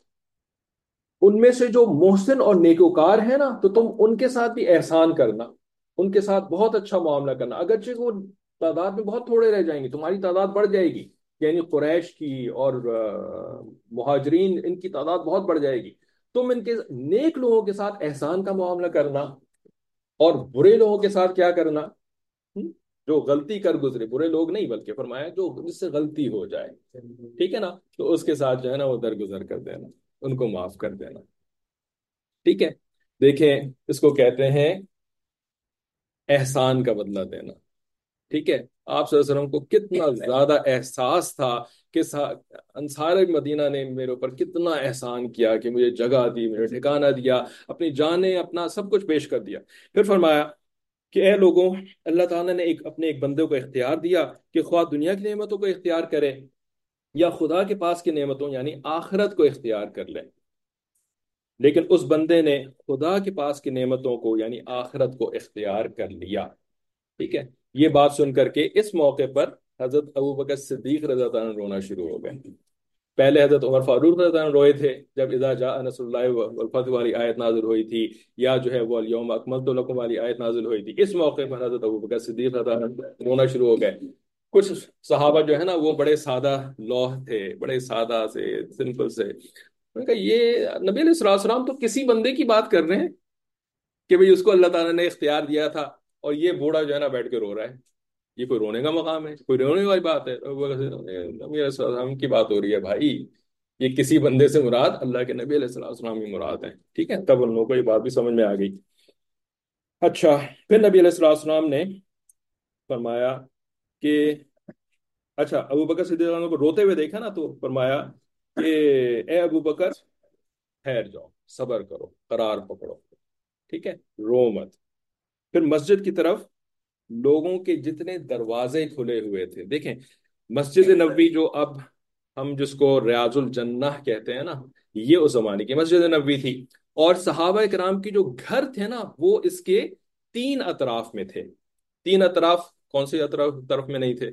ان میں سے جو محسن اور نیکوکار ہیں نا تو تم ان کے ساتھ بھی احسان کرنا، ان کے ساتھ بہت اچھا معاملہ کرنا، اگرچہ وہ تعداد میں بہت تھوڑے رہ جائیں گے، تمہاری تعداد بڑھ جائے گی، یعنی قریش کی اور مہاجرین ان کی تعداد بہت بڑھ جائے گی، تم ان کے نیک لوگوں کے ساتھ احسان کا معاملہ کرنا، اور برے لوگوں کے ساتھ کیا کرنا، جو غلطی کر گزرے، برے لوگ نہیں بلکہ فرمایا جو جس سے غلطی ہو جائے، ٹھیک ہے نا، تو اس کے ساتھ جو ہے نا وہ درگزر کر دینا، ان کو معاف کر دینا، ٹھیک ہے۔ دیکھیں اس کو کہتے ہیں احسان کا بدلہ دینا، ٹھیک ہے۔ آپ صلی اللہ علیہ وسلم کو کتنا زیادہ احساس تھا کہ انصار مدینہ نے میرے اوپر کتنا احسان کیا، کہ مجھے جگہ دی، مجھے ٹھکانہ دیا، اپنی جانیں اپنا سب کچھ پیش کر دیا۔ پھر فرمایا کہ اے لوگوں، اللہ تعالیٰ نے اپنے ایک بندے کو اختیار دیا کہ خواہ دنیا کی نعمتوں کو اختیار کرے یا خدا کے پاس کی نعمتوں یعنی آخرت کو اختیار کر لے، لیکن اس بندے نے خدا کے پاس کی نعمتوں کو یعنی آخرت کو اختیار کر لیا، ٹھیک ہے۔ یہ بات سن کر کے اس موقع پر حضرت ابوبکر صدیق رضی اللہ عنہ رونا شروع ہو گئے۔ پہلے حضرت عمر فاروق رضی اللہ عنہ روئے تھے جب اذا جاء نصر اللہ والفتح والی آیت نازل ہوئی تھی، یا جو ہے وہ الیوم اکملت لکم والی آیت نازل ہوئی تھی، اس موقع پر حضرت ابوبکر صدیق رضی اللہ عنہ رونا شروع ہو گئے۔ کچھ صحابہ جو ہے نا وہ بڑے سادہ لوح تھے، بڑے سادہ سے سمپل سے، میں نے کہا یہ نبی علیہ الصلوۃ والسلام تو کسی بندے کی بات کر رہے ہیں کہ بھئی اس کو اللہ تعالیٰ نے اختیار دیا تھا، اور یہ بوڑھا جو ہے نا بیٹھ کے رو رہا ہے، یہ کوئی رونے کا مقام ہے؟ کوئی رونے والی بات ہے؟ نبی علیہ السلام کی بات ہو رہی ہے بھائی، یہ کسی بندے سے مراد اللہ کے نبی علیہ الصلوۃ والسلام ہی مراد ہیں، ٹھیک ہے؟ تب ان لوگوں کو یہ بات بھی سمجھ میں آ گئی۔ اچھا، پھر نبی علیہ الصلوۃ والسلام نے فرمایا کہ اچھا، ابو بکر صدیق اللہ عنہ کو روتے ہوئے دیکھا نا، تو فرمایا کہ اے ابو بکر، ٹھہر جاؤ، صبر کرو، قرار پکڑو، ٹھیک ہے، رو مت۔ پھر مسجد کی طرف لوگوں کے جتنے دروازے کھلے ہوئے تھے، دیکھیں مسجد نبوی جو اب ہم جس کو ریاض الجنہ کہتے ہیں نا، یہ اس زمانے کی مسجد نبوی تھی، اور صحابہ کرام کی جو گھر تھے نا وہ اس کے تین اطراف میں تھے۔ تین اطراف کون سے اطراف طرف میں نہیں تھے؟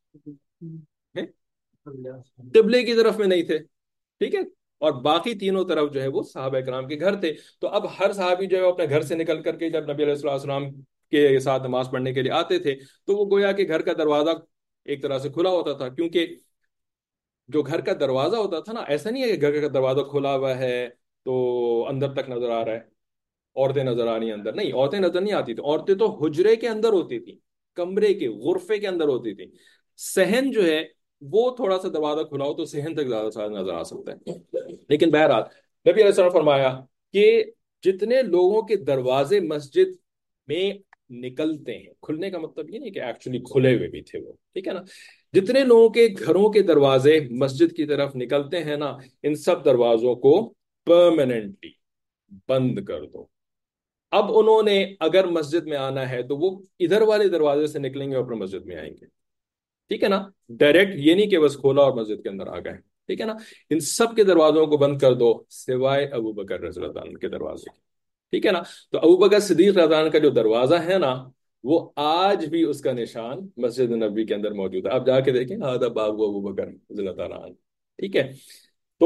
ہیں؟ قبلے کی طرف میں نہیں تھے، ٹھیک ہے، اور باقی تینوں طرف جو ہے وہ صحابہ کرام کے گھر تھے۔ تو اب ہر صحابی جو ہے وہ اپنے گھر سے نکل کر کے جب نبی علیہ الصلوۃ والسلام کے ساتھ نماز پڑھنے کے لیے آتے تھے تو وہ گویا کہ گھر کا دروازہ ایک طرح سے کھلا ہوتا تھا، کیونکہ جو گھر کا دروازہ ہوتا تھا نا، ایسا نہیں ہے کہ گھر کا دروازہ کھلا ہوا ہے تو اندر تک نظر آ رہا ہے، عورتیں نظر آ رہی ہیں اندر، نہیں، عورتیں نظر نہیں آتی تھیں، عورتیں تو حجرے کے اندر ہوتی تھیں، کمرے کے غرفے کے اندر ہوتی تھیں۔ صحن جو ہے وہ تھوڑا سا دروازہ کھلا ہو تو صحن تک زیادہ سے نظر آ سکتا ہے، لیکن بہرحال نبی علیہ السلام نے فرمایا کہ جتنے لوگوں کے دروازے مسجد میں نکلتے ہیں، کھلنے کا مطلب یہ نہیں کہ ایکچولی کھلے ہوئے بھی تھے وہ، ٹھیک ہے نا، جتنے لوگوں کے گھروں کے دروازے مسجد کی طرف نکلتے ہیں نا، ان سب دروازوں کو پرماننٹلی بند کر دو۔ اب انہوں نے اگر مسجد میں آنا ہے تو وہ ادھر والے دروازے سے نکلیں گے اور پھر مسجد میں آئیں گے، ٹھیک ہے نا، ڈائریکٹ یہ نہیں کہ بس کھولا اور مسجد کے اندر آ گئے، ٹھیک ہے نا، ان سب کے دروازوں کو بند کر دو سوائے ابو بکر رضی اللہ عنہ کے دروازے کے، ٹھیک ہے نا۔ تو ابو بکر صدیق رضی اللہ عنہ کا جو دروازہ ہے نا، وہ آج بھی اس کا نشان مسجد نبوی کے اندر موجود ہے، آپ جا کے دیکھیں، آدھا باب ابو بکر رضی اللہ تعالیٰ عنہ، ٹھیک ہے۔ تو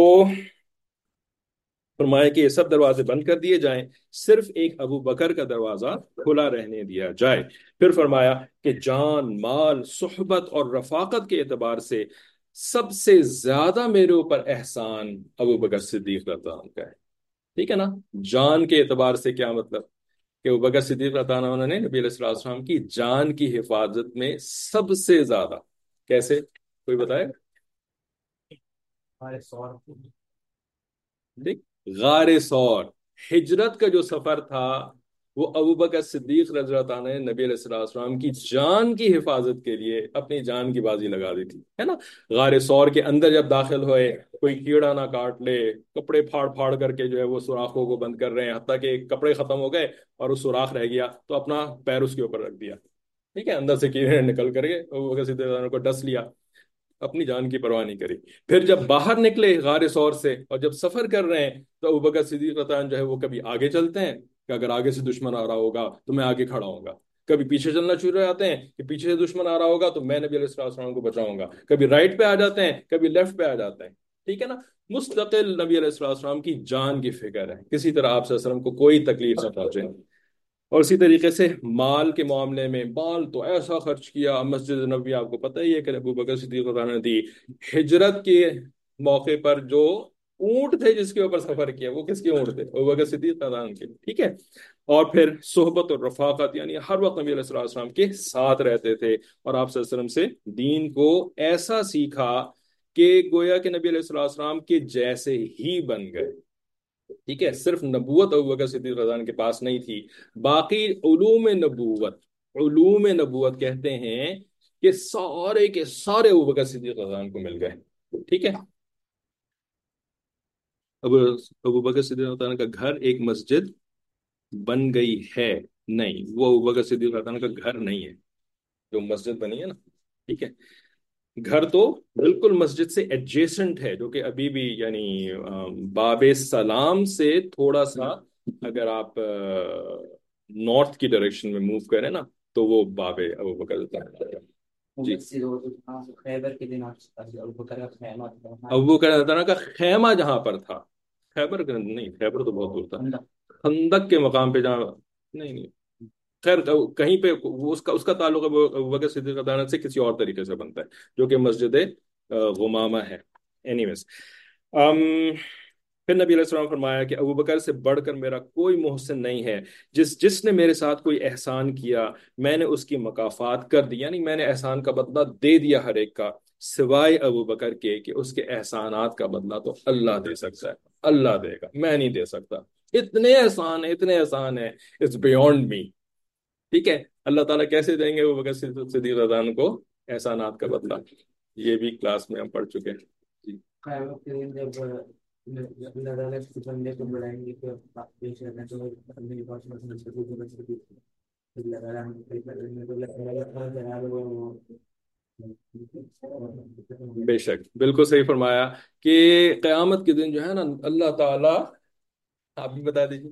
فرمایا کہ یہ سب دروازے بند کر دیے جائیں، صرف ایک ابو بکر کا دروازہ کھلا رہنے دیا جائے۔ پھر فرمایا کہ جان، مال، صحبت اور رفاقت کے اعتبار سے سب سے زیادہ میرے اوپر احسان ابو بکر صدیق رضی اللہ عنہ کا ہے، ٹھیک ہے نا۔ جان کے اعتبار سے کیا مطلب؟ کہ ابو بکر صدیق رضی اللہ عنہ نے نبی علیہ الصلوۃ والسلام کی جان کی حفاظت میں سب سے زیادہ، کیسے، کوئی بتائے؟ ہمارے سور دیکھ، غار ثور، ہجرت کا جو سفر تھا وہ ابو بکر صدیق رضی اللہ عنہ نے نبی علیہ الصلوۃ والسلام کی جان کی حفاظت کے لیے اپنی جان کی بازی لگا دی تھی، ہے نا۔ غار ثور کے اندر جب داخل ہوئے، کوئی کیڑا نہ کاٹ لے، کپڑے پھاڑ پھاڑ کر کے جو ہے وہ سوراخوں کو بند کر رہے ہیں، حتیٰ کہ کپڑے ختم ہو گئے اور وہ سوراخ رہ گیا تو اپنا پیر اس کے اوپر رکھ دیا، ٹھیک ہے، اندر سے کیڑے نکل کر کے ابو بکر صدیق رضی اللہ عنہ کو ڈس لیا، اپنی جان کی پرواہ نہیں کری۔ پھر جب باہر نکلے غار ثور سے اور جب سفر کر رہے ہیں تو ابوبکر صدیق رضی اللہ عنہ جو ہے وہ کبھی آگے چلتے ہیں کہ اگر آگے سے دشمن آ رہا ہوگا تو میں آگے کھڑا ہوں گا، کبھی پیچھے چلنا شروع ہو جاتے ہیں کہ پیچھے سے دشمن آ رہا ہوگا تو میں نبی علیہ الصلوۃ والسلام کو بچاؤں گا، کبھی رائٹ پہ آ جاتے ہیں، کبھی لیفٹ پہ آ جاتے ہیں، ٹھیک ہے نا۔ مستقل نبی علیہ الصلوۃ والسلام کی جان کی فکر ہے، کسی طرح آپ صلی اللہ علیہ وسلم کو کوئی تکلیف نہ پہنچے۔ اور اسی طریقے سے مال کے معاملے میں مال تو ایسا خرچ کیا، مسجد نبوی آپ کو پتہ ہی ہے کہ ابو بکر صدیق رضی اللہ عنہ نے دی۔ ہجرت کے موقع پر جو اونٹ تھے جس کے اوپر سفر کیا، وہ کس کے اونٹ تھے؟ ابو بکر صدیق رضی اللہ عنہ کے، ٹھیک ہے۔ اور پھر صحبت اور رفاقت، یعنی ہر وقت نبی علیہ الصلوۃ والسلام کے ساتھ رہتے تھے، اور آپ صلی اللہ علیہ وسلم سے دین کو ایسا سیکھا کہ گویا کہ نبی علیہ الصلوۃ والسلام کے جیسے ہی بن گئے، ٹھیک ہے۔ صرف نبوت ابو بکر صدیق رضی اللہ عنہ کے پاس نہیں تھی، باقی علوم نبوت، علوم نبوت کہتے ہیں کہ سارے کے سارے ابو بکر صدیق رضی اللہ عنہ کو مل گئے، ٹھیک ہے۔ اب ابو بکر صدیق رضی اللہ عنہ کا گھر ایک مسجد بن گئی ہے؟ نہیں، وہ ابو بکر صدیق رضی اللہ عنہ کا گھر نہیں ہے جو مسجد بنی ہے نا، ٹھیک ہے۔ گھر تو بالکل مسجد سے ایڈجیسنٹ ہے، جو کہ ابھی بھی یعنی باب سلام سے تھوڑا سا اگر آپ نارتھ کی ڈائریکشن میں موو کریں نا تو وہ باب ابو بکر جی، خیبر کے دن ابو بکر کا خیمہ تھا، ابو بکر کا خیمہ جہاں پر تھا، خیبر نہیں، خیبر تو بہت دور تھا، خندق کے مقام پہ جہاں، نہیں نہیں، خیر کہیں پہ اس کا تعلق ابو بکر صدیق رضی اللہ عنہ سے کسی اور طریقے سے بنتا ہے، جو کہ مسجد غمامہ ہے۔ اینی ویز، پھر نبی علیہ السلام نے فرمایا کہ ابو بکر سے بڑھ کر میرا کوئی محسن نہیں ہے، جس نے میرے ساتھ کوئی احسان کیا میں نے اس کی مکافات کر دی، یعنی میں نے احسان کا بدلہ دے دیا ہر ایک کا، سوائے ابو بکر کے کہ اس کے احسانات کا بدلہ تو اللہ دے سکتا ہے، اللہ دے گا، میں نہیں دے سکتا، اتنے احسان ہے، اتنے احسان ہے، اٹس بیونڈ می. ٹھیک ہے، اللہ تعالیٰ کیسے دیں گے ابو بکر صدیق رضی اللہ عنہ کو احسانات کا بدلہ؟ یہ بھی کلاس میں ہم پڑھ چکے ہیں جی. قیامت کے دن جب اللہ تعالیٰ اس بندے کو بلائیں گے کہ آپ پیش کرنا تو بندے کے پاس مسئلہ سے کوئی بچ سکتی اللہ تعالیٰ ہم پیش کریں گے تو اللہ تعالیٰ جناب وہ بے شک بالکل صحیح فرمایا کہ قیامت کے دن جو ہے نا اللہ تعالیٰ، آپ بھی بتا دیجیے،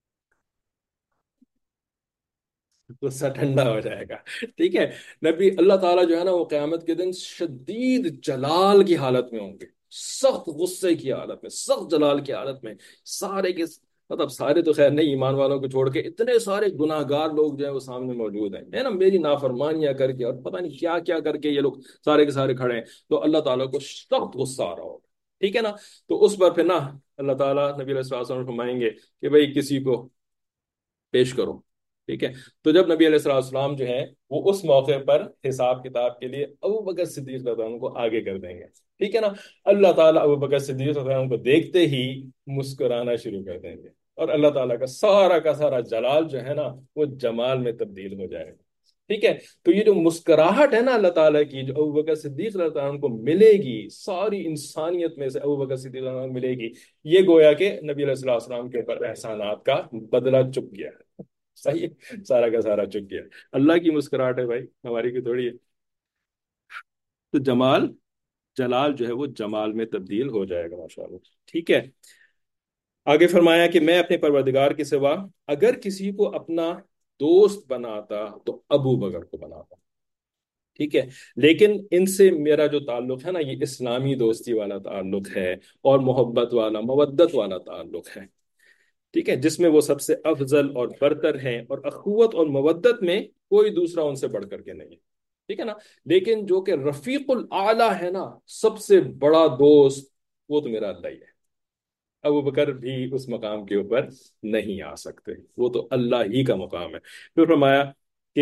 غصہ ٹھنڈا ہو جائے گا. ٹھیک ہے، نبی اللہ تعالیٰ جو ہے نا وہ قیامت کے دن شدید جلال کی حالت میں ہوں گے، سخت غصے کی حالت میں، سخت جلال کی حالت میں. سارے کے مطلب سارے تو خیر نہیں، ایمان والوں کو چھوڑ کے اتنے سارے گناہ گار لوگ جو ہیں وہ سامنے موجود ہیں، ہے نا، میری نافرمانیاں کر کے اور پتہ نہیں کیا کیا کر کے یہ لوگ سارے کے سارے کھڑے ہیں. تو اللہ تعالیٰ کو سخت غصہ آ رہا ہوگا. ٹھیک ہے نا، تو اس پر پھر نا اللہ تعالیٰ نبی علیہ الصلوۃ والسلام فرمائیں گے کہ بھئی کسی کو پیش کرو. ٹھیک ہے، تو جب نبی علیہ السلام جو ہیں وہ اس موقع پر حساب کتاب کے لیے ابو بکر صدیق رضی اللہ عنہ کو آگے کر دیں گے. ٹھیک ہے نا، اللہ تعالیٰ ابو بکر صدیق رضی اللہ عنہ کو دیکھتے ہی مسکرانا شروع کر دیں گے، اور اللہ تعالیٰ کا سارا جلال جو ہے نا وہ جمال میں تبدیل ہو جائے گا. ٹھیک ہے، تو یہ جو مسکراہٹ ہے نا اللہ تعالیٰ کی، جو ابو بکر صدیق رضی اللہ عنہ کو ملے گی، ساری انسانیت میں سے ابو بکر صدیق رضی اللہ عنہ کو ملے گی، یہ گویا کہ نبی علیہ السلام کے اوپر احسانات کا بدلہ چک گیا ہے. صحیح ہے، سارا کا سارا چک گیا. اللہ کی مسکراہٹ ہے بھائی، ہماری کی تھوڑی ہے. تو جلال جو ہے وہ جمال میں تبدیل ہو جائے گا ماشاءاللہ. ٹھیک ہے، آگے فرمایا کہ میں اپنے پروردگار کے سوا اگر کسی کو اپنا دوست بناتا تو ابو بکر کو بناتا. ٹھیک ہے، لیکن ان سے میرا جو تعلق ہے نا یہ اسلامی دوستی والا تعلق ہے، اور محبت والا، مودت والا تعلق ہے. ٹھیک ہے، جس میں وہ سب سے افضل اور برتر ہیں، اور اخوت اور مودت میں کوئی دوسرا ان سے بڑھ کر کے نہیں ہے. ٹھیک ہے نا، لیکن جو کہ رفیق الاعلیٰ ہے نا، سب سے بڑا دوست، وہ تو میرا اللہ ہی ہے. ابو بکر بھی اس مقام کے اوپر نہیں آ سکتے، وہ تو اللہ ہی کا مقام ہے. پھر فرمایا کہ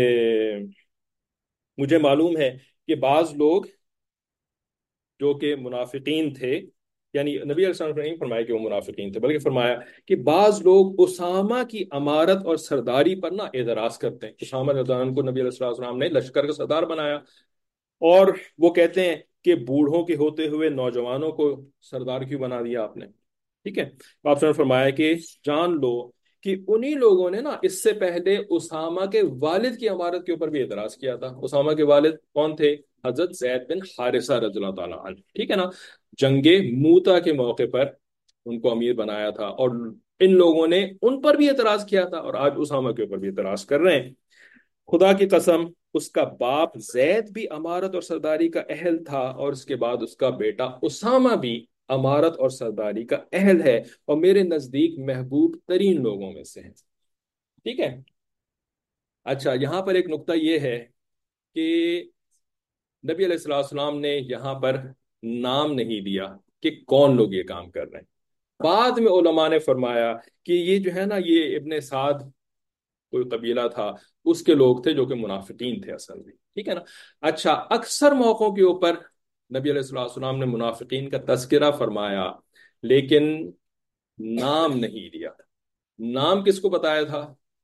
مجھے معلوم ہے کہ بعض لوگ جو کہ منافقین تھے، یعنی نبی علیہ السلام نے نہیں فرمایا کہ وہ منافقین تھے، بلکہ فرمایا کہ بعض لوگ اسامہ کی امارت اور سرداری پر نا اعتراض کرتے ہیں. اسامہ رضی اللہ عنہ کو نبی علیہ السلام نے لشکر کا سردار بنایا، اور وہ کہتے ہیں کہ بوڑھوں کے ہوتے ہوئے نوجوانوں کو سردار کیوں بنا دیا آپ نے. ٹھیک ہے، آپ نے فرمایا کہ جان لو کہ انہی لوگوں نے نا اس سے پہلے اسامہ کے والد کی امارت کے اوپر بھی اعتراض کیا تھا. اسامہ کے والد کون تھے؟ حضرت زید بن حارثہ رضی اللہ تعالیٰ عنہ. ٹھیک ہے نا، جنگ موتا کے موقع پر ان کو امیر بنایا تھا، اور ان لوگوں نے ان پر بھی اعتراض کیا تھا، اور آج اسامہ کے اوپر بھی اعتراض کر رہے ہیں. خدا کی قسم، اس کا باپ زید بھی امارت اور سرداری کا اہل تھا، اور اس کے بعد اس کا بیٹا اسامہ بھی امارت اور سرداری کا اہل ہے، اور میرے نزدیک محبوب ترین لوگوں میں سے ہیں. ٹھیک ہے، اچھا یہاں پر ایک نقطہ یہ ہے کہ نبی علیہ السلام نے یہاں پر نام نہیں دیا کہ کون لوگ یہ کام کر رہے ہیں. بعد میں علماء نے فرمایا کہ یہ جو ہے نا یہ ابن سعد کوئی قبیلہ تھا، اس کے لوگ تھے جو کہ منافقین تھے اصل میں. ٹھیک ہے نا، اچھا اکثر موقعوں کے اوپر نبی علیہ السلام نے منافقین کا تذکرہ فرمایا، لیکن نام نہیں دیا. نام کس کو بتایا تھا؟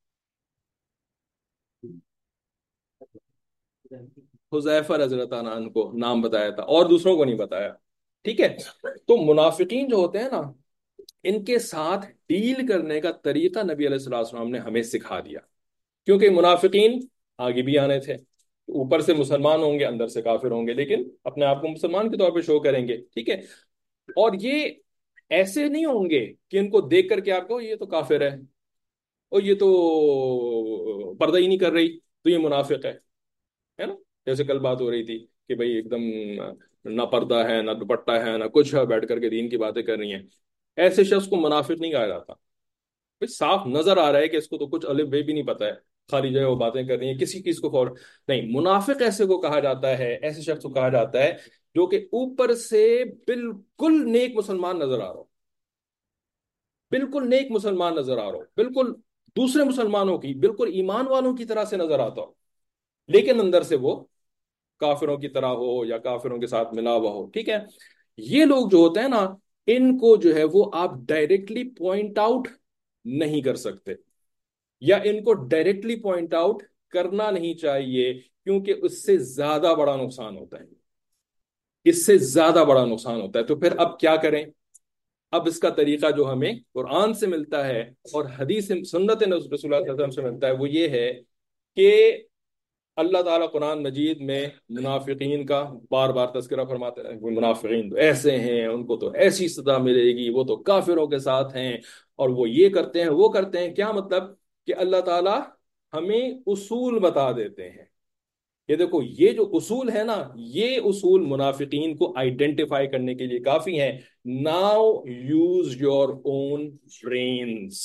حذیفہ رضی اللہ عنہ کو نام بتایا تھا، اور دوسروں کو نہیں بتایا. ٹھیک ہے، تو منافقین جو ہوتے ہیں نا، ان کے ساتھ ڈیل کرنے کا طریقہ نبی علیہ السلام نے ہمیں سکھا دیا. کیونکہ منافقین آگے بھی آنے تھے، اوپر سے مسلمان ہوں گے، اندر سے کافر ہوں گے، لیکن اپنے آپ کو مسلمان کے طور پہ شو کریں گے. ٹھیک ہے، اور یہ ایسے نہیں ہوں گے کہ ان کو دیکھ کر کے آپ کو یہ تو کافر اور یہ تو پردہ ہی نہیں کر رہی تو یہ منافق ہے نا. جیسے کل بات ہو رہی تھی کہ بھئی ایک دم نہ پردہ ہے، نہ دوپٹہ ہے، نہ کچھ ہے، بیٹھ کر کے دین کی باتیں کر رہی ہیں. ایسے شخص کو منافق نہیں کہا جاتا. صاف نظر آ رہا ہے کہ اس کو تو کچھ الف بے بھی نہیں پتا ہے، خالی جو ہے وہ باتیں کر رہی ہیں، کسی چیز کو فور نہیں. منافق ایسے کو کہا جاتا ہے، ایسے شخص کو کہا جاتا ہے جو کہ اوپر سے بالکل نیک مسلمان نظر آ رہا ہو، بالکل نیک مسلمان نظر آ رہا ہو، بالکل دوسرے مسلمانوں کی، بالکل ایمان والوں کی طرح سے نظر آتا ہو، لیکن اندر سے وہ کافروں کی طرح ہو یا کافروں کے ساتھ ملا ہوا ہو، ٹھیک ہے؟ یہ لوگ جو ہوتے ہیں نا، ان کو جو ہے وہ آپ ڈائریکٹلی پوائنٹ آؤٹ نہیں کر سکتے، یا ان کو ڈائریکٹلی پوائنٹ آؤٹ کرنا نہیں چاہیے، کیونکہ اس سے زیادہ بڑا نقصان ہوتا ہے، اس سے زیادہ بڑا نقصان ہوتا ہے۔ تو پھر اب کیا کریں؟ اب اس کا طریقہ جو ہمیں قرآن سے ملتا ہے اور حدیث سنت رسول اللہ صلی اللہ علیہ وسلم سے ملتا ہے، وہ یہ ہے کہ اللہ تعالیٰ قرآن مجید میں منافقین کا بار بار تذکرہ فرماتے ہیں، وہ منافقین تو ایسے ہیں، ان کو تو ایسی سزا ملے گی، وہ تو کافروں کے ساتھ ہیں، اور وہ یہ کرتے ہیں وہ کرتے ہیں۔ کیا مطلب؟ کہ اللہ تعالیٰ ہمیں اصول بتا دیتے ہیں، یہ دیکھو یہ جو اصول ہے نا، یہ اصول منافقین کو آئیڈینٹیفائی کرنے کے لیے کافی ہیں۔ Now use your own brains,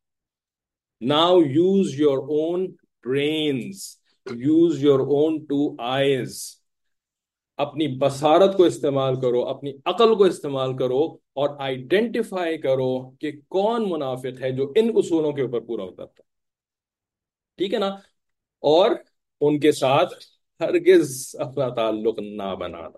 now use your own brains, use your own two eyes, اپنی بصارت کو استعمال کرو، اپنی عقل کو استعمال کرو، اور آئیڈینٹیفائی کرو کہ کون منافق ہے جو ان اصولوں کے اوپر پورا اترتا ہے، ٹھیک ہے نا؟ اور ان کے ساتھ ہرگز اپنا تعلق نہ بنانا۔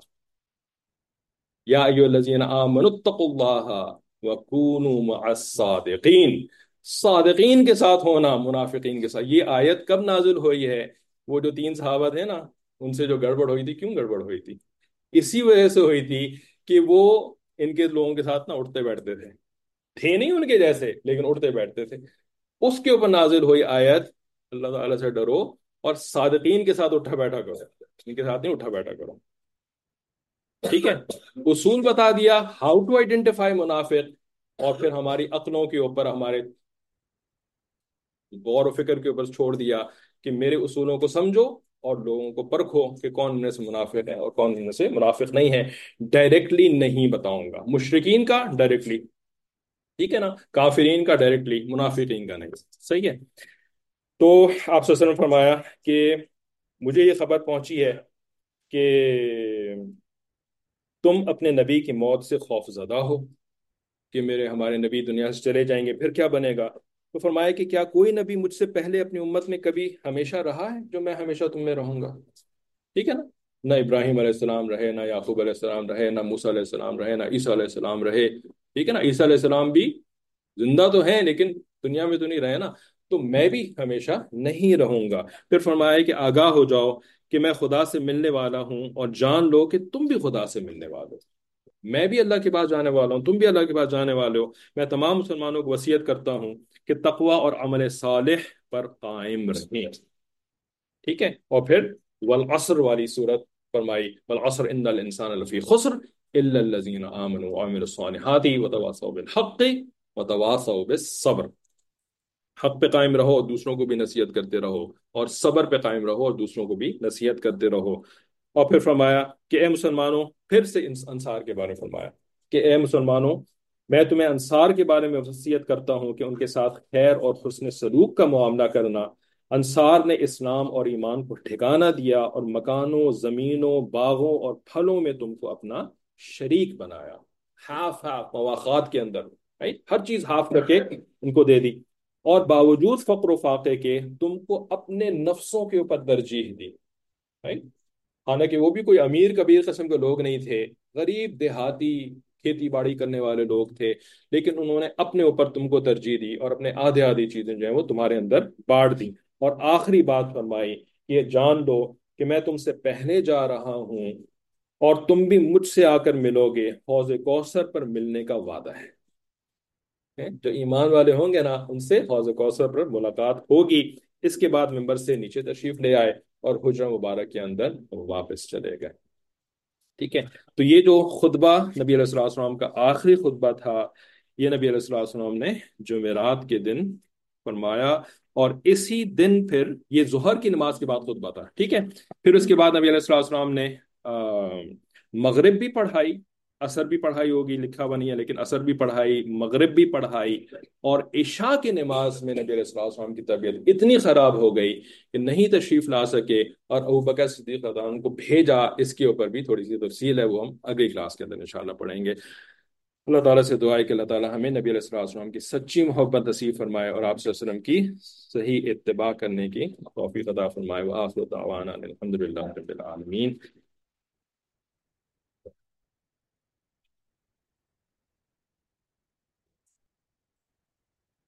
یا ایھا الذین آمنوا اتقوا اللہ وکونوا مع الصادقین، صادقین کے ساتھ ہونا، منافقین کے ساتھ۔ یہ آیت کب نازل ہوئی ہے؟ وہ جو 3 صحابہ تھے نا، ان سے جو گڑبڑ ہوئی تھی، کیوں گڑبڑ ہوئی تھی؟ اسی وجہ سے ہوئی تھی کہ وہ ان کے لوگوں کے ساتھ نہ اٹھتے بیٹھتے تھے نہیں ان کے جیسے، لیکن اٹھتے بیٹھتے تھے۔ اس کے اوپر نازل ہوئی آیت، اللہ تعالیٰ سے ڈرو اور صادقین کے ساتھ اٹھا بیٹھا کرو، ان کے ساتھ نہیں اٹھا بیٹھا کرو، ٹھیک ہے؟ اصول بتا دیا، ہاؤ ٹو آئیڈینٹیفائی منافق، اور پھر ہماری عقلوں کے اوپر، ہمارے غور و فکر کے اوپر چھوڑ دیا کہ میرے اصولوں کو سمجھو اور لوگوں کو پرکھو کہ کون ان سے منافق ہے اور کون ان سے منافق نہیں ہے۔ ڈائریکٹلی نہیں بتاؤں گا، مشرکین کا ڈائریکٹلی، ٹھیک ہے نا، کافرین کا ڈائریکٹلی، منافقین کا نہیں، صحیح ہے؟ تو آپ صلی اللہ علیہ وسلم نے فرمایا کہ مجھے یہ خبر پہنچی ہے کہ تم اپنے نبی کی موت سے خوف زدہ ہو، کہ ہمارے نبی دنیا سے چلے جائیں گے، پھر کیا بنے گا؟ تو فرمایا کہ کیا کوئی نبی مجھ سے پہلے اپنی امت میں کبھی ہمیشہ رہا ہے جو میں ہمیشہ تم میں رہوں گا؟ ٹھیک ہے نا؟ نہ ابراہیم علیہ السلام رہے، نہ یعقوب علیہ السلام رہے، نہ موسیٰ علیہ السلام رہے، نہ عیسیٰ علیہ السلام رہے، ٹھیک ہے نا؟ عیسیٰ علیہ السلام بھی زندہ تو ہیں لیکن دنیا میں تو نہیں رہے نا، تو میں بھی ہمیشہ نہیں رہوں گا۔ پھر فرمایا کہ آگاہ ہو جاؤ کہ میں خدا سے ملنے والا ہوں، اور جان لو کہ تم بھی خدا سے ملنے والے ہو، میں بھی اللہ کے پاس جانے والا ہوں، تم بھی اللہ کے پاس جانے والے ہو۔ میں تمام مسلمانوں کو وصیت کرتا ہوں کہ تقوی اور عمل صالح پر قائم رہیں، ٹھیک ہے؟ اور پھر والعصر والی صورت فرمائی، والعصر ان الانسان لفی خسر الا الذین آمنوا وعملوا الصالحات وتواصوا بالحق وتواصوا بالصبر۔ حق پہ قائم رہو اور دوسروں کو بھی نصیحت کرتے رہو، اور صبر پہ قائم رہو اور دوسروں کو بھی نصیحت کرتے رہو۔ اور پھر فرمایا کہ اے مسلمانوں، پھر سے انصار کے بارے میں فرمایا کہ اے مسلمانوں، میں تمہیں انصار کے بارے میں وصیت کرتا ہوں کہ ان کے ساتھ خیر اور حسن سلوک کا معاملہ کرنا۔ انصار نے اسلام اور ایمان کو ٹھکانہ دیا، اور مکانوں، زمینوں، باغوں اور پھلوں میں تم کو اپنا شریک بنایا، ہاف ہاف مواخات کے اندر، ہر چیز ہاف کر کے ان کو دے دی، اور باوجود فقر و فاقے کے تم کو اپنے نفسوں کے اوپر ترجیح دی، حالانکہ وہ بھی کوئی امیر کبیر قسم کے لوگ نہیں تھے، غریب دیہاتی کھیتی باڑی کرنے والے لوگ تھے، لیکن انہوں نے اپنے اوپر تم کو ترجیح دی، اور اپنے آدھے آدھی چیزیں جو ہیں وہ تمہارے اندر بانٹ دی۔ اور آخری بات فرمائی کہ یہ جان لو کہ میں تم سے پہلے جا رہا ہوں، اور تم بھی مجھ سے آ کر ملو گے، حوض کوثر پر ملنے کا وعدہ ہے۔ جو ایمان والے ہوں گے نا، ان سے حوض کوثر پر ملاقات ہوگی۔ اس کے بعد ممبر سے نیچے تشریف لے آئے اور حجرہ مبارک کے اندر واپس چلے گئے، ٹھیک ہے؟ تو یہ جو خطبہ نبی علیہ الصلوۃ والسلام کا آخری خطبہ تھا، یہ نبی علیہ الصلوۃ والسلام نے جمعرات کے دن فرمایا، اور اسی دن پھر یہ ظہر کی نماز کے بعد خطبہ تھا، ٹھیک ہے؟ پھر اس کے بعد نبی علیہ الصلوۃ والسلام نے مغرب بھی پڑھائی، عصر بھی پڑھائی ہوگی، لکھا ہوا نہیں ہے، لیکن عصر بھی پڑھائی، مغرب بھی پڑھائی، اور عشاء کی نماز میں نبی علیہ الصلوۃ والسلام کی طبیعت اتنی خراب ہو گئی کہ نہیں تشریف لا سکے، اور ابو بکر صدیق رضی اللہ عنہ کو بھیجا۔ اس کے اوپر بھی تھوڑی سی تفصیل ہے، وہ ہم اگلی کلاس کے اندر انشاءاللہ پڑھیں گے۔ اللہ تعالیٰ سے دعا ہے کہ اللہ تعالیٰ ہمیں نبی علیہ الصلوۃ والسلام کی سچی محبت نصیب فرمائے اور آپ صلی اللہ علیہ وسلم کی صحیح اتباع کرنے کی توفیق عطا فرمائے۔ وآخر دعوانا الحمد للہ رب العالمین۔